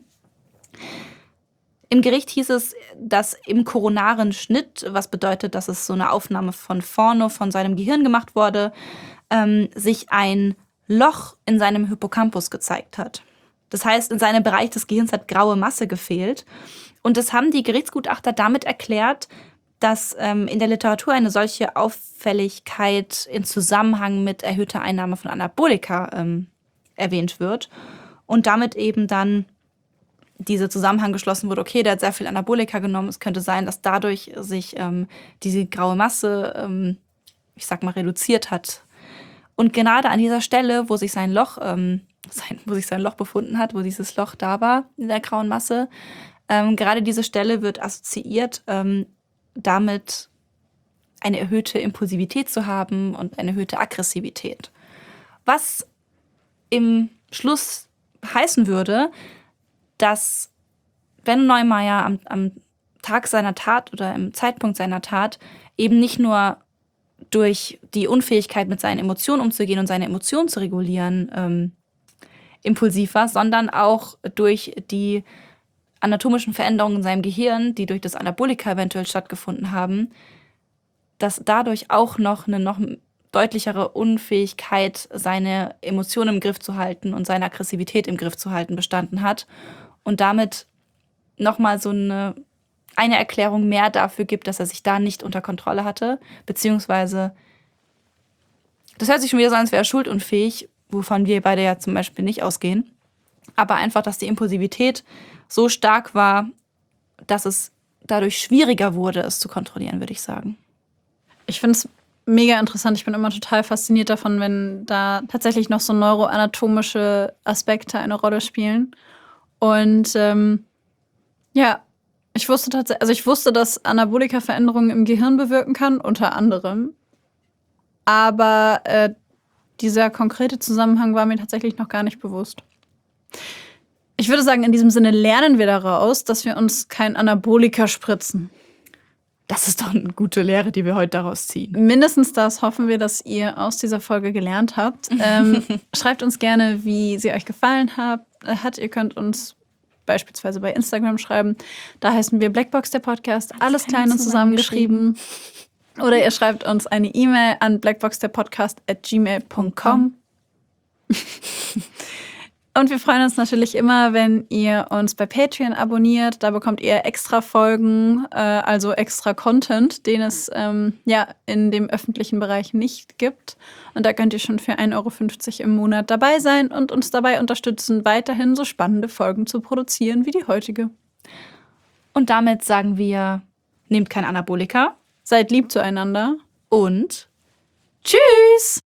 Im Gericht hieß es, dass im koronaren Schnitt, was bedeutet, dass es so eine Aufnahme von vorne von seinem Gehirn gemacht wurde, sich ein Loch in seinem Hippocampus gezeigt hat. Das heißt, in seinem Bereich des Gehirns hat graue Masse gefehlt. Und das haben die Gerichtsgutachter damit erklärt, dass in der Literatur eine solche Auffälligkeit in Zusammenhang mit erhöhter Einnahme von Anabolika erwähnt wird. Und damit eben dann dieser Zusammenhang geschlossen wurde, okay, der hat sehr viel Anabolika genommen. Es könnte sein, dass dadurch sich diese graue Masse, reduziert hat. Und gerade an dieser Stelle, wo sich sein Loch befunden hat, wo dieses Loch da war in der grauen Masse, gerade diese Stelle wird assoziiert damit, eine erhöhte Impulsivität zu haben und eine erhöhte Aggressivität. Was im Schluss heißen würde, dass Benno Neumeyer am Tag seiner Tat oder im Zeitpunkt seiner Tat eben nicht nur durch die Unfähigkeit, mit seinen Emotionen umzugehen und seine Emotionen zu regulieren, impulsiv war, sondern auch durch die anatomischen Veränderungen in seinem Gehirn, die durch das Anabolika eventuell stattgefunden haben, dass dadurch auch noch eine noch deutlichere Unfähigkeit, seine Emotionen im Griff zu halten und seine Aggressivität im Griff zu halten, bestanden hat. Und damit nochmal so eine Erklärung mehr dafür gibt, dass er sich da nicht unter Kontrolle hatte. Beziehungsweise, das hört sich schon wieder so an, als wäre er schuldunfähig, wovon wir beide ja zum Beispiel nicht ausgehen. Aber einfach, dass die Impulsivität so stark war, dass es dadurch schwieriger wurde, es zu kontrollieren, würde ich sagen. Ich finde es mega interessant. Ich bin immer total fasziniert davon, wenn da tatsächlich noch so neuroanatomische Aspekte eine Rolle spielen. Und ja, ich wusste tatsächlich, also ich wusste, dass Anabolika Veränderungen im Gehirn bewirken kann, unter anderem. Aber dieser konkrete Zusammenhang war mir tatsächlich noch gar nicht bewusst. Ich würde sagen, in diesem Sinne lernen wir daraus, dass wir uns kein Anabolika spritzen. Das ist doch eine gute Lehre, die wir heute daraus ziehen. Mindestens das hoffen wir, dass ihr aus dieser Folge gelernt habt. Schreibt uns gerne, wie sie euch gefallen hat. Ihr könnt uns beispielsweise bei Instagram schreiben. Da heißen wir Blackbox, der Podcast. Alles klein und zusammengeschrieben. Oder ihr schreibt uns eine E-Mail an blackboxderpodcast@gmail.com. Und wir freuen uns natürlich immer, wenn ihr uns bei Patreon abonniert. Da bekommt ihr extra Folgen, also extra Content, den es in dem öffentlichen Bereich nicht gibt. Und da könnt ihr schon für 1,50 € im Monat dabei sein und uns dabei unterstützen, weiterhin so spannende Folgen zu produzieren wie die heutige. Und damit sagen wir, nehmt kein Anabolika. Seid lieb zueinander. Und tschüss!